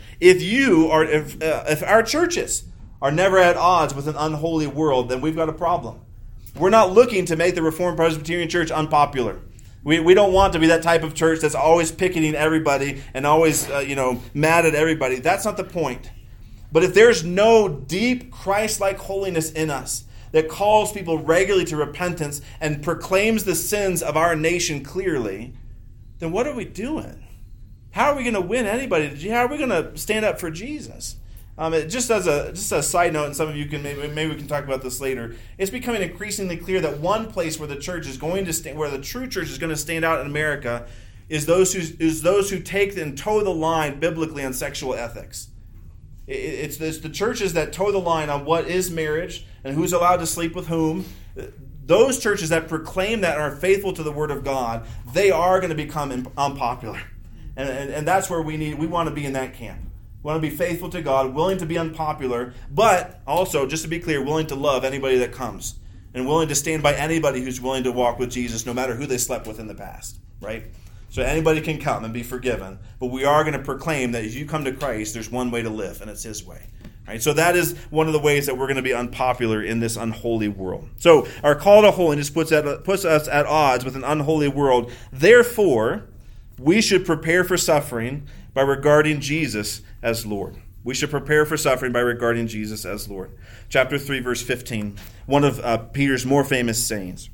If our churches are never at odds with an unholy world, then we've got a problem. We're not looking to make the Reformed Presbyterian Church unpopular. We don't want to be that type of church that's always picketing everybody and always mad at everybody. That's not the point. But if there's no deep Christ-like holiness in us that calls people regularly to repentance and proclaims the sins of our nation clearly, then what are we doing? How are we going to win anybody? How are we going to stand up for Jesus? Just as a side note, and some of you can maybe we can talk about this later. It's becoming increasingly clear that one place where the church is going to stand, where the true church is going to stand out in America, is those who take and toe the line biblically on sexual ethics. It's the churches that toe the line on what is marriage and who's allowed to sleep with whom. Those churches that proclaim that and are faithful to the Word of God, they are going to become unpopular. And that's where we want to be in that camp. We want to be faithful to God, willing to be unpopular, but also, just to be clear, willing to love anybody that comes and willing to stand by anybody who's willing to walk with Jesus, no matter who they slept with in the past, right? So anybody can come and be forgiven, but we are going to proclaim that if you come to Christ, there's one way to live, and it's His way. Right? So that is one of the ways that we're going to be unpopular in this unholy world. So our call to holiness puts us at odds with an unholy world. Therefore, we should prepare for suffering by regarding Jesus as Lord. We should prepare for suffering by regarding Jesus as Lord. Chapter 3, verse 15, one of Peter's more famous sayings.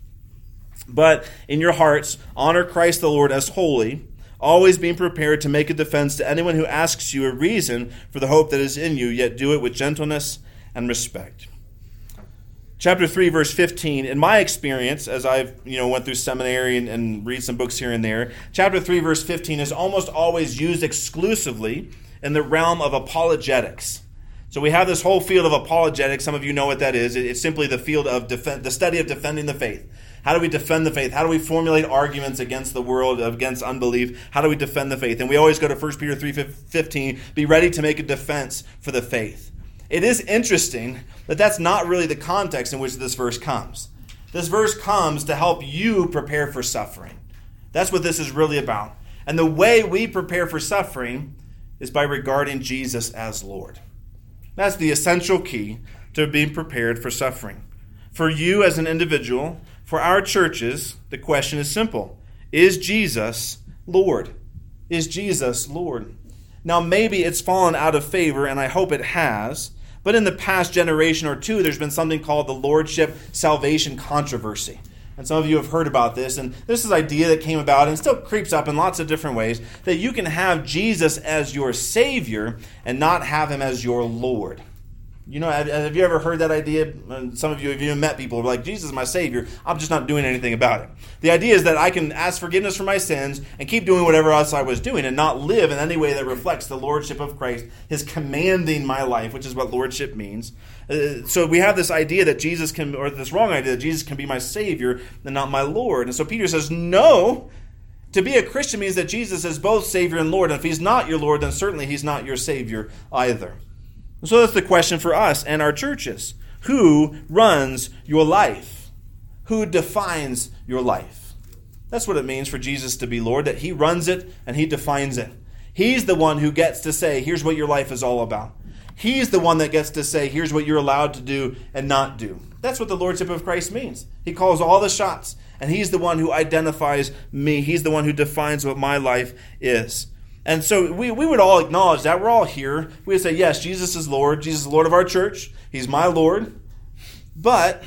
But in your hearts, honor Christ the Lord as holy, always being prepared to make a defense to anyone who asks you a reason for the hope that is in you, yet do it with gentleness and respect. Chapter 3, verse 15, in my experience, as I've went through seminary and read some books here and there, chapter 3, verse 15 is almost always used exclusively in the realm of apologetics. So we have this whole field of apologetics. Some of you know what that is. It's simply the field of the study of defending the faith. How do we defend the faith? How do we formulate arguments against the world, against unbelief? How do we defend the faith? And we always go to 1 Peter 3:15, be ready to make a defense for the faith. It is interesting that that's not really the context in which this verse comes. This verse comes to help you prepare for suffering. That's what this is really about. And the way we prepare for suffering is by regarding Jesus as Lord. That's the essential key to being prepared for suffering. For you as an individual, for our churches, the question is simple. Is Jesus Lord? Is Jesus Lord? Now, maybe it's fallen out of favor, and I hope it has, but in the past generation or two, there's been something called the Lordship Salvation controversy. And some of you have heard about this, and this is an idea that came about and still creeps up in lots of different ways, that you can have Jesus as your Savior and not have Him as your Lord. Have you ever heard that idea? Some of you have even met people who are like, Jesus is my Savior, I'm just not doing anything about it. The idea is that I can ask forgiveness for my sins and keep doing whatever else I was doing and not live in any way that reflects the Lordship of Christ, His commanding my life, which is what Lordship means. So we have this idea that Jesus can, or this wrong idea that Jesus can be my Savior and not my Lord. And so Peter says, no, to be a Christian means that Jesus is both Savior and Lord. And if He's not your Lord, then certainly He's not your Savior either. So that's the question for us and our churches. Who runs your life? Who defines your life? That's what it means for Jesus to be Lord, that He runs it and He defines it. He's the one who gets to say, here's what your life is all about. He's the one that gets to say, here's what you're allowed to do and not do. That's what the Lordship of Christ means. He calls all the shots, and He's the one who identifies me. He's the one who defines what my life is. And so we would all acknowledge that. We're all here. We would say, yes, Jesus is Lord. Jesus is Lord of our church. He's my Lord. But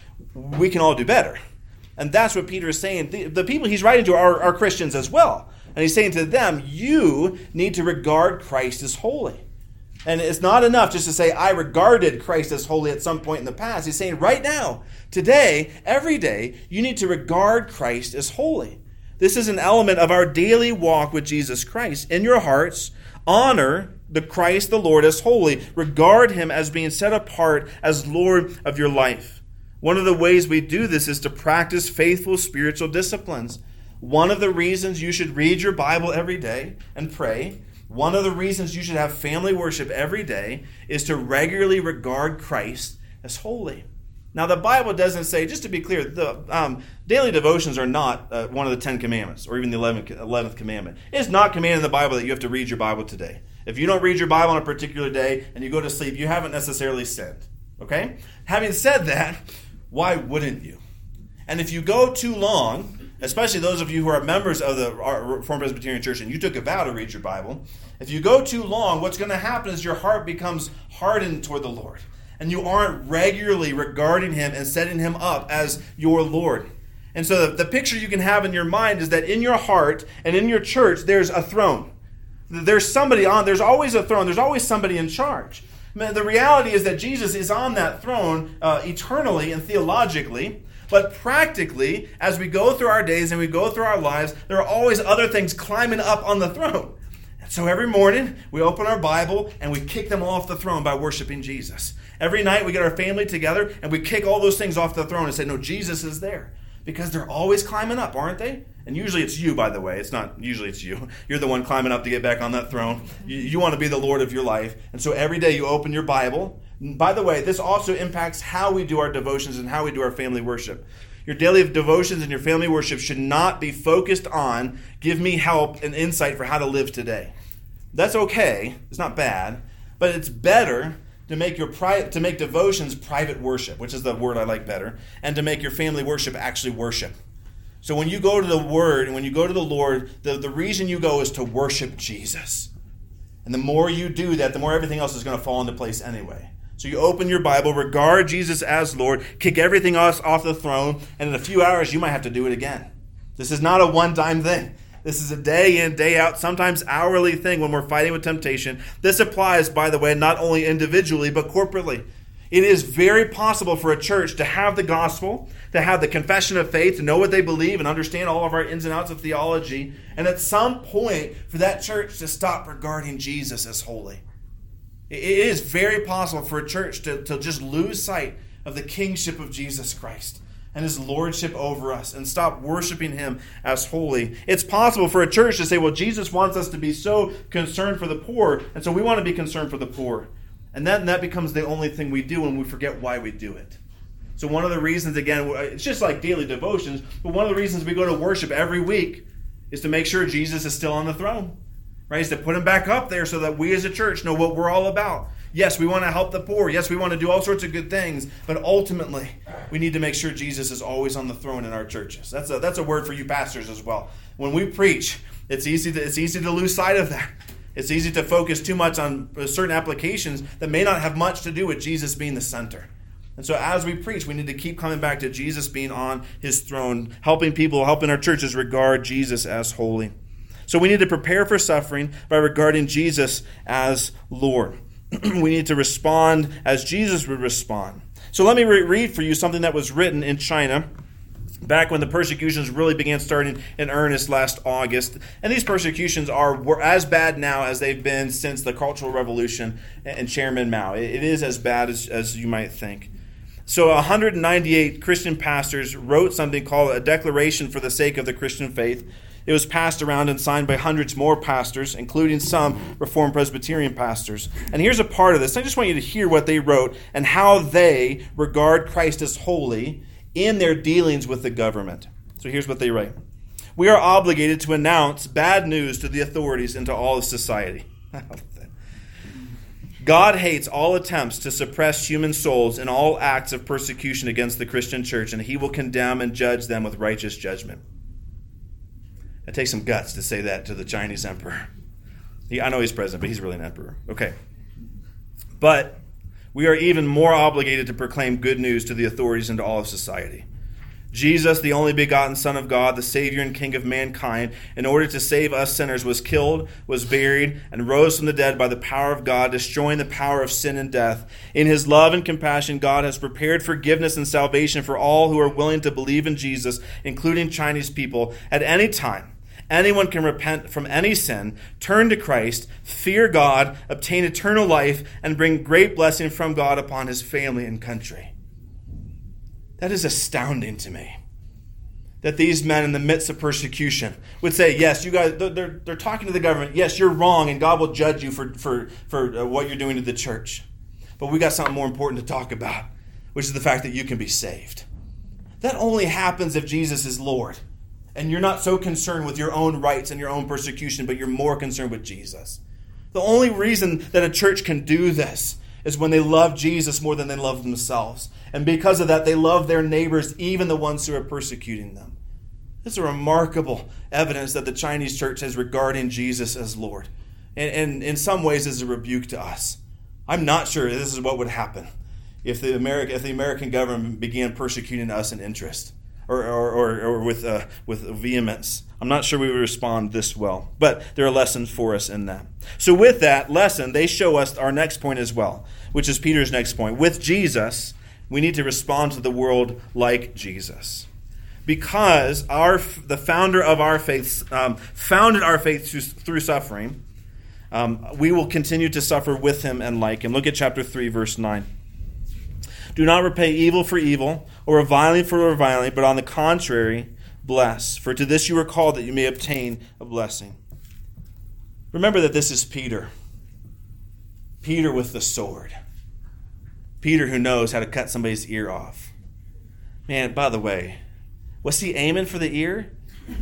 we can all do better. And that's what Peter is saying. The people he's writing to are Christians as well. And he's saying to them, you need to regard Christ as holy. And it's not enough just to say, I regarded Christ as holy at some point in the past. He's saying right now, today, every day, you need to regard Christ as holy. This is an element of our daily walk with Jesus Christ. In your hearts, honor the Christ the Lord as holy. Regard Him as being set apart as Lord of your life. One of the ways we do this is to practice faithful spiritual disciplines. One of the reasons you should read your Bible every day and pray, one of the reasons you should have family worship every day is to regularly regard Christ as holy. Now, the Bible doesn't say, just to be clear, the daily devotions are not one of the 10 commandments or even the 11th commandment. It's not commanded in the Bible that you have to read your Bible today. If you don't read your Bible on a particular day and you go to sleep, you haven't necessarily sinned. Okay? Having said that, why wouldn't you? And if you go too long, especially those of you who are members of the Reformed Presbyterian Church and you took a vow to read your Bible, if you go too long, what's going to happen is your heart becomes hardened toward the Lord. And you aren't regularly regarding Him and setting Him up as your Lord. And so the picture you can have in your mind is that in your heart and in your church, there's a throne. There's somebody on, there's always a throne. There's always somebody in charge. The reality is that Jesus is on that throne eternally and theologically. But practically, as we go through our days and we go through our lives, there are always other things climbing up on the throne. So every morning, we open our Bible and we kick them off the throne by worshiping Jesus. Every night, we get our family together and we kick all those things off the throne and say, no, Jesus is there. Because they're always climbing up, aren't they? And usually it's you, by the way. Usually it's you. You're the one climbing up to get back on that throne. You want to be the Lord of your life. And so every day you open your Bible. And by the way, this also impacts how we do our devotions and how we do our family worship. Your daily devotions and your family worship should not be focused on, give me help and insight for how to live today. That's okay. It's not bad. But it's better to make devotions private worship, which is the word I like better, and to make your family worship actually worship. So when you go to the Word and when you go to the Lord, the reason you go is to worship Jesus. And the more you do that, the more everything else is going to fall into place anyway. So you open your Bible, regard Jesus as Lord, kick everything else off the throne, and in a few hours you might have to do it again. This is not a one-time thing. This is a day in, day out, sometimes hourly thing when we're fighting with temptation. This applies, by the way, not only individually, but corporately. It is very possible for a church to have the gospel, to have the confession of faith, to know what they believe and understand all of our ins and outs of theology, and at some point for that church to stop regarding Jesus as holy. It is very possible for a church to just lose sight of the kingship of Jesus Christ and his lordship over us and stop worshiping him as holy. It's possible for a church to say, well, Jesus wants us to be so concerned for the poor, and so we want to be concerned for the poor. And then that becomes the only thing we do, and we forget why we do it. So one of the reasons, again, it's just like daily devotions, but one of the reasons we go to worship every week is to make sure Jesus is still on the throne. Right? Is to put him back up there so that we as a church know what we're all about. Yes, we want to help the poor. Yes, we want to do all sorts of good things. But ultimately, we need to make sure Jesus is always on the throne in our churches. That's a word for you pastors as well. When we preach, it's easy to lose sight of that. It's easy to focus too much on certain applications that may not have much to do with Jesus being the center. And so as we preach, we need to keep coming back to Jesus being on his throne, helping our churches regard Jesus as holy. So we need to prepare for suffering by regarding Jesus as Lord. We need to respond as Jesus would respond. So let me read for you something that was written in China back when the persecutions really began starting in earnest last August. And these persecutions were as bad now as they've been since the Cultural Revolution and Chairman Mao. It is as bad as you might think. So 198 Christian pastors wrote something called a Declaration for the Sake of the Christian Faith. It was passed around and signed by hundreds more pastors, including some Reformed Presbyterian pastors. And here's a part of this. I just want you to hear what they wrote and how they regard Christ as holy in their dealings with the government. So here's what they write. We are obligated to announce bad news to the authorities and to all of society. God hates all attempts to suppress human souls and all acts of persecution against the Christian church, and he will condemn and judge them with righteous judgment. It takes some guts to say that to the Chinese emperor. I know he's president, but he's really an emperor. Okay. But we are even more obligated to proclaim good news to the authorities and to all of society. Jesus, the only begotten Son of God, the Savior and King of mankind, in order to save us sinners, was killed, was buried, and rose from the dead by the power of God, destroying the power of sin and death. In his love and compassion, God has prepared forgiveness and salvation for all who are willing to believe in Jesus, including Chinese people, at any time. Anyone can repent from any sin, turn to Christ, fear God, obtain eternal life, and bring great blessing from God upon his family and country. That is astounding to me. That these men in the midst of persecution would say, yes, you guys, they're talking to the government. Yes, you're wrong, and God will judge you for what you're doing to the church. But we got something more important to talk about, which is the fact that you can be saved. That only happens if Jesus is Lord. And you're not so concerned with your own rights and your own persecution, but you're more concerned with Jesus. The only reason that a church can do this is when they love Jesus more than they love themselves. And because of that, they love their neighbors, even the ones who are persecuting them. This is a remarkable evidence that the Chinese church has regarding Jesus as Lord. And in some ways is a rebuke to us. I'm not sure this is what would happen if the American government began persecuting us in interest. Or with vehemence. I'm not sure we would respond this well. But there are lessons for us in that. So with that lesson, they show us our next point as well, which is Peter's next point. With Jesus, we need to respond to the world like Jesus. Because the founder of our faith founded our faith through suffering, we will continue to suffer with him and like him. Look at chapter 3, verse 9. Do not repay evil for evil, or reviling for reviling, but on the contrary, bless. For to this you are called, that you may obtain a blessing. Remember that this is Peter. Peter with the sword. Peter who knows how to cut somebody's ear off. Man, by the way, was he aiming for the ear?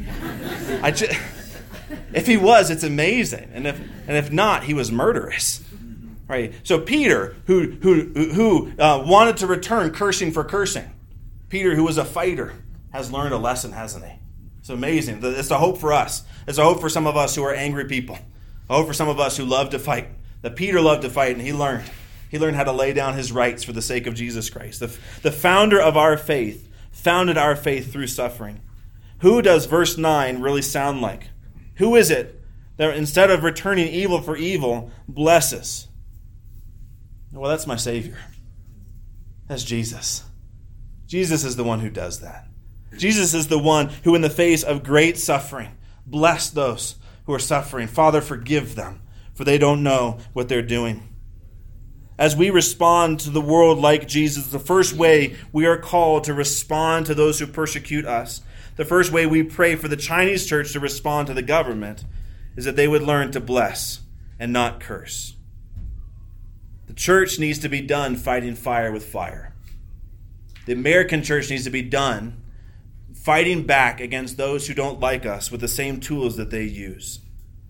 If he was, it's amazing. And if not, he was murderous. Right? So Peter, who wanted to return cursing for cursing. Peter, who was a fighter, has learned a lesson, hasn't he? It's amazing. It's a hope for us. It's a hope for some of us who are angry people. A hope for some of us who love to fight. That Peter loved to fight, and he learned. He learned how to lay down his rights for the sake of Jesus Christ. The founder of our faith founded our faith through suffering. Who does verse 9 really sound like? Who is it that instead of returning evil for evil, blesses? Well, that's my Savior. That's Jesus. Jesus is the one who does that. Jesus is the one who, in the face of great suffering, blessed those who are suffering. Father, forgive them, for they don't know what they're doing. As we respond to the world like Jesus, the first way we are called to respond to those who persecute us, the first way we pray for the Chinese church to respond to the government, is that they would learn to bless and not curse. The church needs to be done fighting fire with fire. The American church needs to be done fighting back against those who don't like us with the same tools that they use.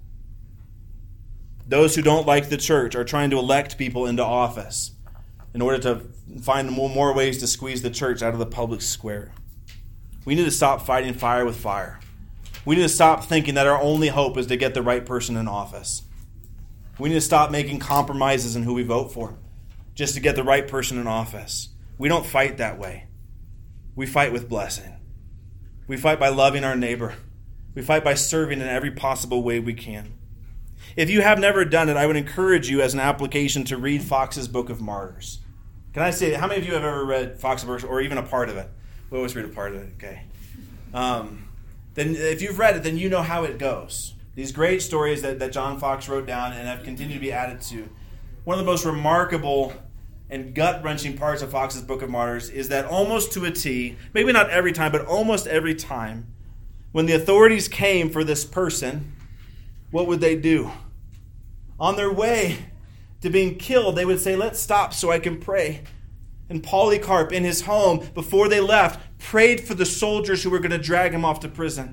Those who don't like the church are trying to elect people into office in order to find more ways to squeeze the church out of the public square. We need to stop fighting fire with fire. We need to stop thinking that our only hope is to get the right person in office. We need to stop making compromises in who we vote for just to get the right person in office. We don't fight that way. We fight with blessing. We fight by loving our neighbor. We fight by serving in every possible way we can. If you have never done it, I would encourage you as an application to read Fox's Book of Martyrs. Can I say, how many of you have ever read Fox's Book, or even a part of it? We always read a part of it, okay. Then if you've read it, then you know how it goes. These great stories that John Fox wrote down and have continued to be added to. One of the most remarkable and gut-wrenching parts of Fox's Book of Martyrs is that almost to a T, maybe not every time, but almost every time, when the authorities came for this person, what would they do? On their way to being killed, they would say, let's stop so I can pray. And Polycarp, in his home, before they left, prayed for the soldiers who were going to drag him off to prison.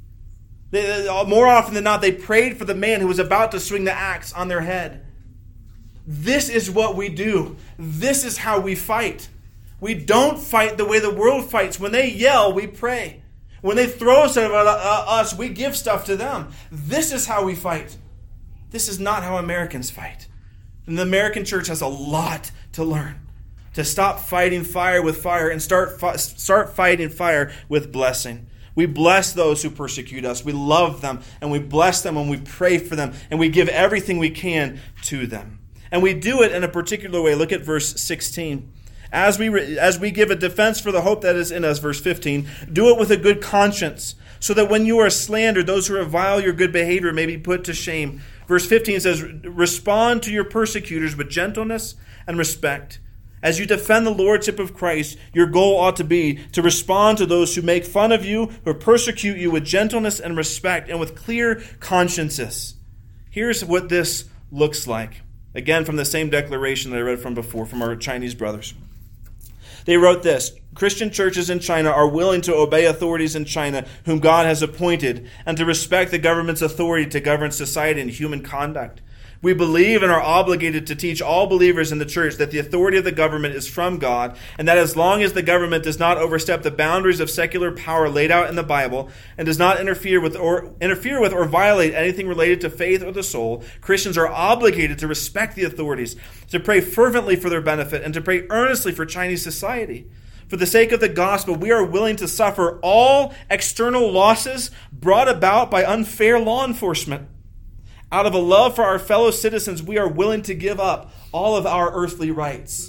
More often than not, they prayed for the man who was about to swing the axe on their head. This is what we do. This is how we fight. We don't fight the way the world fights. When they yell, we pray. When they throw stuff at us, we give stuff to them. This is how we fight. This is not how Americans fight. And the American church has a lot to learn. To stop fighting fire with fire and start fighting fire with blessing. We bless those who persecute us. We love them, and we bless them, and we pray for them, and we give everything we can to them. And we do it in a particular way. Look at verse 16. As we give a defense for the hope that is in us, verse 15, do it with a good conscience, so that when you are slandered, those who revile your good behavior may be put to shame. Verse 15 says, respond to your persecutors with gentleness and respect. As you defend the lordship of Christ, your goal ought to be to respond to those who make fun of you, who persecute you with gentleness and respect and with clear consciences. Here's what this looks like. Again, from the same declaration that I read from before, from our Chinese brothers. They wrote this: Christian churches in China are willing to obey authorities in China whom God has appointed and to respect the government's authority to govern society and human conduct. We believe and are obligated to teach all believers in the church that the authority of the government is from God, and that as long as the government does not overstep the boundaries of secular power laid out in the Bible and does not interfere with or violate anything related to faith or the soul, Christians are obligated to respect the authorities, to pray fervently for their benefit, and to pray earnestly for Chinese society. For the sake of the gospel, we are willing to suffer all external losses brought about by unfair law enforcement. Out of a love for our fellow citizens, we are willing to give up all of our earthly rights.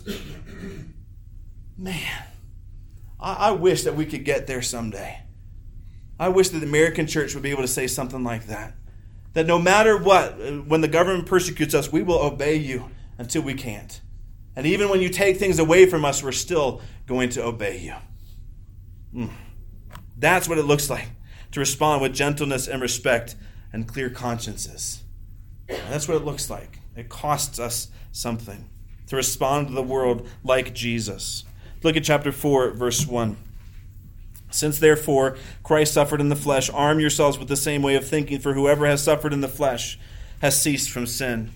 Man, I wish that we could get there someday. I wish that the American church would be able to say something like that. That no matter what, when the government persecutes us, we will obey you until we can't. And even when you take things away from us, we're still going to obey you. That's what it looks like to respond with gentleness and respect and clear consciences. That's what it looks like. It costs us something to respond to the world like Jesus. Look at chapter 4, verse 1. Since therefore Christ suffered in the flesh, arm yourselves with the same way of thinking, for whoever has suffered in the flesh has ceased from sin.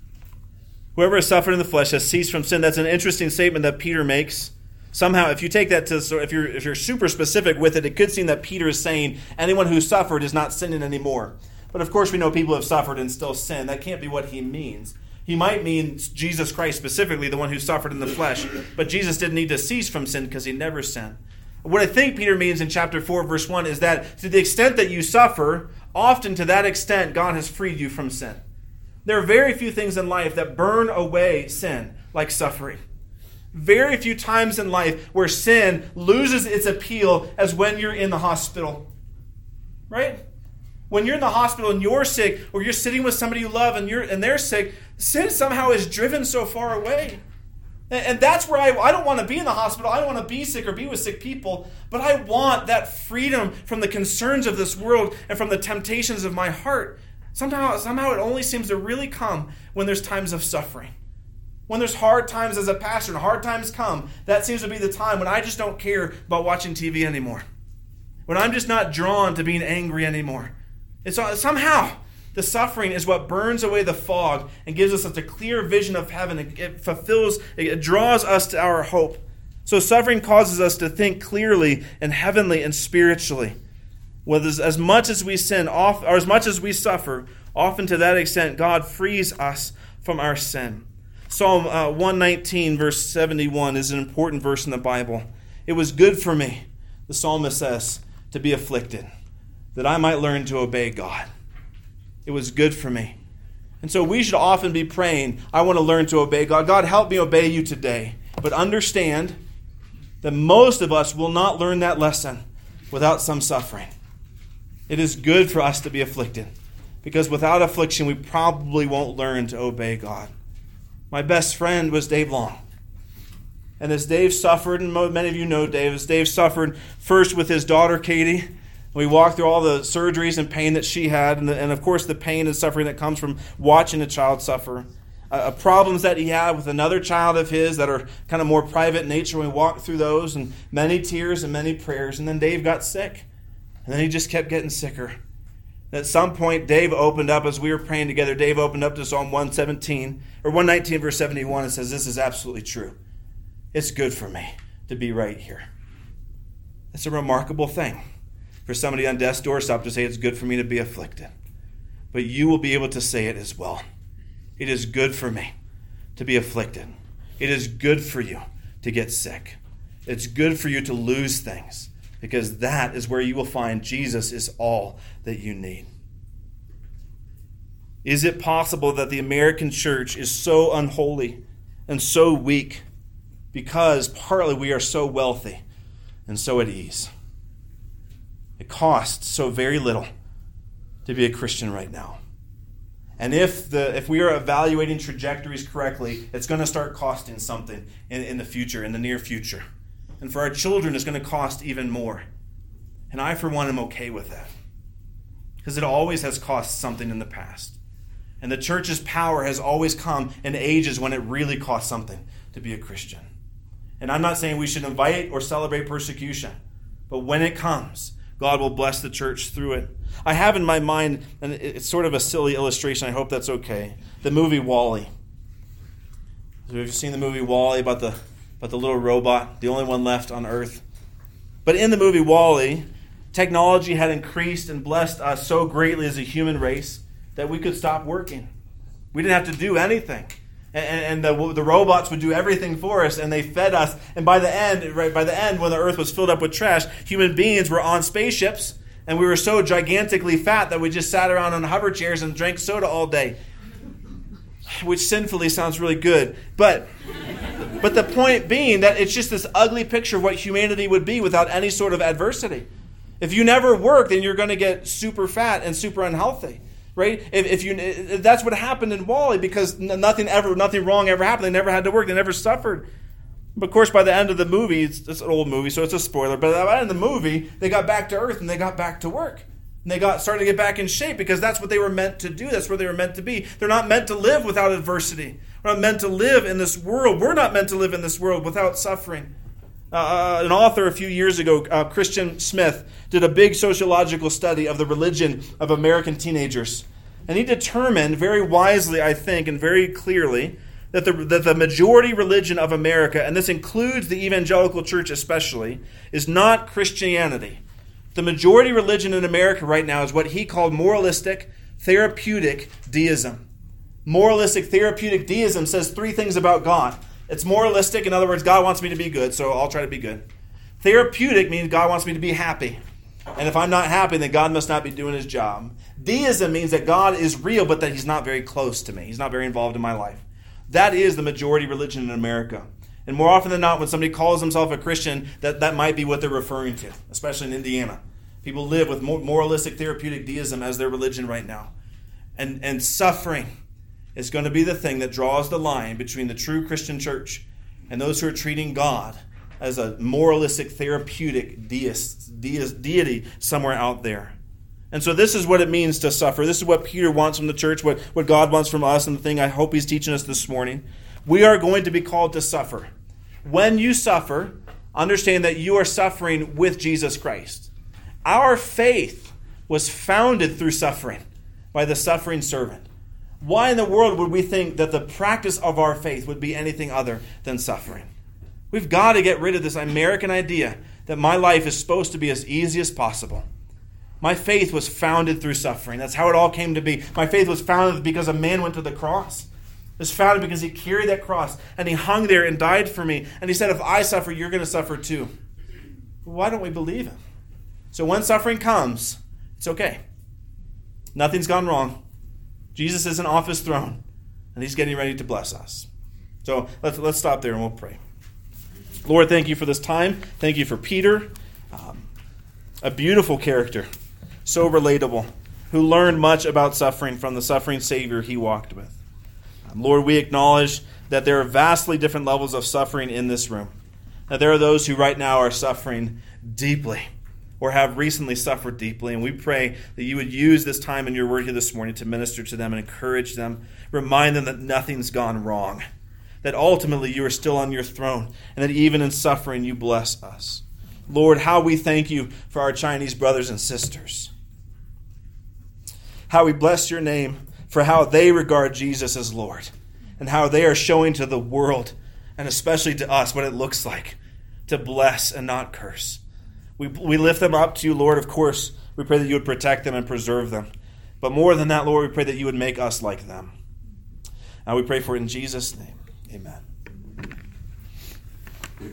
Whoever has suffered in the flesh has ceased from sin. That's an interesting statement that Peter makes. Somehow, if you take that to, if you're super specific with it, it could seem that Peter is saying anyone who suffered is not sinning anymore. But of course we know people have suffered and still sin. That can't be what he means. He might mean Jesus Christ specifically, the one who suffered in the flesh. But Jesus didn't need to cease from sin because he never sinned. What I think Peter means in chapter 4, verse 1 is that to the extent that you suffer, often to that extent God has freed you from sin. There are very few things in life that burn away sin like suffering. Very few times in life where sin loses its appeal as when you're in the hospital. Right? When you're in the hospital and you're sick, or you're sitting with somebody you love and they're sick, sin somehow is driven so far away. And that's where I don't want to be in the hospital. I don't want to be sick or be with sick people. But I want that freedom from the concerns of this world and from the temptations of my heart. Somehow it only seems to really come when there's times of suffering. When there's hard times as a pastor and hard times come, that seems to be the time when I just don't care about watching TV anymore. When I'm just not drawn to being angry anymore. It's somehow the suffering is what burns away the fog and gives us such a clear vision of heaven. It draws us to our hope. So suffering causes us to think clearly and heavenly and spiritually. Whether as much as we sin, or as much as we suffer, often to that extent, God frees us from our sin. Psalm 119, verse 71 is an important verse in the Bible. It was good for me, the psalmist says, to be afflicted, that I might learn to obey God. It was good for me. And so we should often be praying, I want to learn to obey God. God, help me obey you today. But understand that most of us will not learn that lesson without some suffering. It is good for us to be afflicted, because without affliction, we probably won't learn to obey God. My best friend was Dave Long. And as Dave suffered, and many of you know Dave, as Dave suffered first with his daughter, Katie, we walked through all the surgeries and pain that she had, and of course the pain and suffering that comes from watching a child suffer. Problems that he had with another child of his that are kind of more private in nature. We walked through those, and many tears and many prayers. And then Dave got sick. And then he just kept getting sicker. At some point, Dave opened up, as we were praying together, Dave opened up to Psalm 119, verse 71, and says, this is absolutely true. It's good for me to be right here. It's a remarkable thing for somebody on death's doorstep to say it's good for me to be afflicted. But you will be able to say it as well. It is good for me to be afflicted. It is good for you to get sick. It's good for you to lose things, because that is where you will find Jesus is all that you need. Is it possible that the American church is so unholy and so weak because partly we are so wealthy and so at ease? It costs so very little to be a Christian right now. And if we are evaluating trajectories correctly, it's going to start costing something in the future, in the near future. And for our children, it's going to cost even more. And I, for one, am okay with that, because it always has cost something in the past. And the church's power has always come in ages when it really cost something to be a Christian. And I'm not saying we should invite or celebrate persecution, but when it comes, God will bless the church through it. I have in my mind, and it's sort of a silly illustration, I hope that's okay, the movie WALL-E. So have you seen the movie WALL-E about the little robot, the only one left on Earth? But in the movie WALL-E, technology had increased and blessed us so greatly as a human race that we could stop working. We didn't have to do anything. And the robots would do everything for us, and they fed us. And by the end, when the earth was filled up with trash, human beings were on spaceships, and we were so gigantically fat that we just sat around on hover chairs and drank soda all day, which sinfully sounds really good. But the point being that it's just this ugly picture of what humanity would be without any sort of adversity. If you never work, then you're going to get super fat and super unhealthy. right? If that's what happened in Wall-E, because nothing wrong ever happened. They never had to work. They never suffered. But of course, by the end of the movie, it's an old movie, so it's a spoiler. But by the end of the movie, they got back to Earth and they got back to work. And they started to get back in shape because that's what they were meant to do. That's where they were meant to be. They're not meant to live without adversity. We're not meant to live in this world. We're not meant to live in this world without suffering. An author a few years ago, Christian Smith, did a big sociological study of the religion of American teenagers. And he determined very wisely, I think, and very clearly, that the majority religion of America, and this includes the evangelical church especially, is not Christianity. The majority religion in America right now is what he called moralistic, therapeutic deism. Moralistic, therapeutic deism says three things about God. It's moralistic, in other words, God wants me to be good, so I'll try to be good. Therapeutic means God wants me to be happy. And if I'm not happy, then God must not be doing his job. Deism means that God is real, but that he's not very close to me. He's not very involved in my life. That is the majority religion in America. And more often than not, when somebody calls himself a Christian, that might be what they're referring to, especially in Indiana. People live with moralistic, therapeutic deism as their religion right now. And suffering is going to be the thing that draws the line between the true Christian church and those who are treating God as a moralistic, therapeutic deity somewhere out there. And so this is what it means to suffer. This is what Peter wants from the church, what God wants from us, and the thing I hope he's teaching us this morning. We are going to be called to suffer. When you suffer, understand that you are suffering with Jesus Christ. Our faith was founded through suffering by the suffering servant. Why in the world would we think that the practice of our faith would be anything other than suffering? We've got to get rid of this American idea that my life is supposed to be as easy as possible. My faith was founded through suffering. That's how it all came to be. My faith was founded because a man went to the cross. It was founded because he carried that cross and he hung there and died for me. And he said, if I suffer, you're going to suffer too. Why don't we believe him? So when suffering comes, it's okay. Nothing's gone wrong. Jesus isn't off his throne, and he's getting ready to bless us. So let's stop there and we'll pray. Lord, thank you for this time. Thank you for Peter, a beautiful character, so relatable, who learned much about suffering from the suffering Savior he walked with. Lord, we acknowledge that there are vastly different levels of suffering in this room, that there are those who right now are suffering deeply, or have recently suffered deeply. And we pray that you would use this time in your word here this morning to minister to them and encourage them, remind them that nothing's gone wrong, that ultimately you are still on your throne, and that even in suffering you bless us. Lord, how we thank you for our Chinese brothers and sisters. How we bless your name for how they regard Jesus as Lord, and how they are showing to the world, and especially to us, what it looks like to bless and not curse. We lift them up to you, Lord. Of course, we pray that you would protect them and preserve them. But more than that, Lord, we pray that you would make us like them. And we pray for it in Jesus' name. Amen.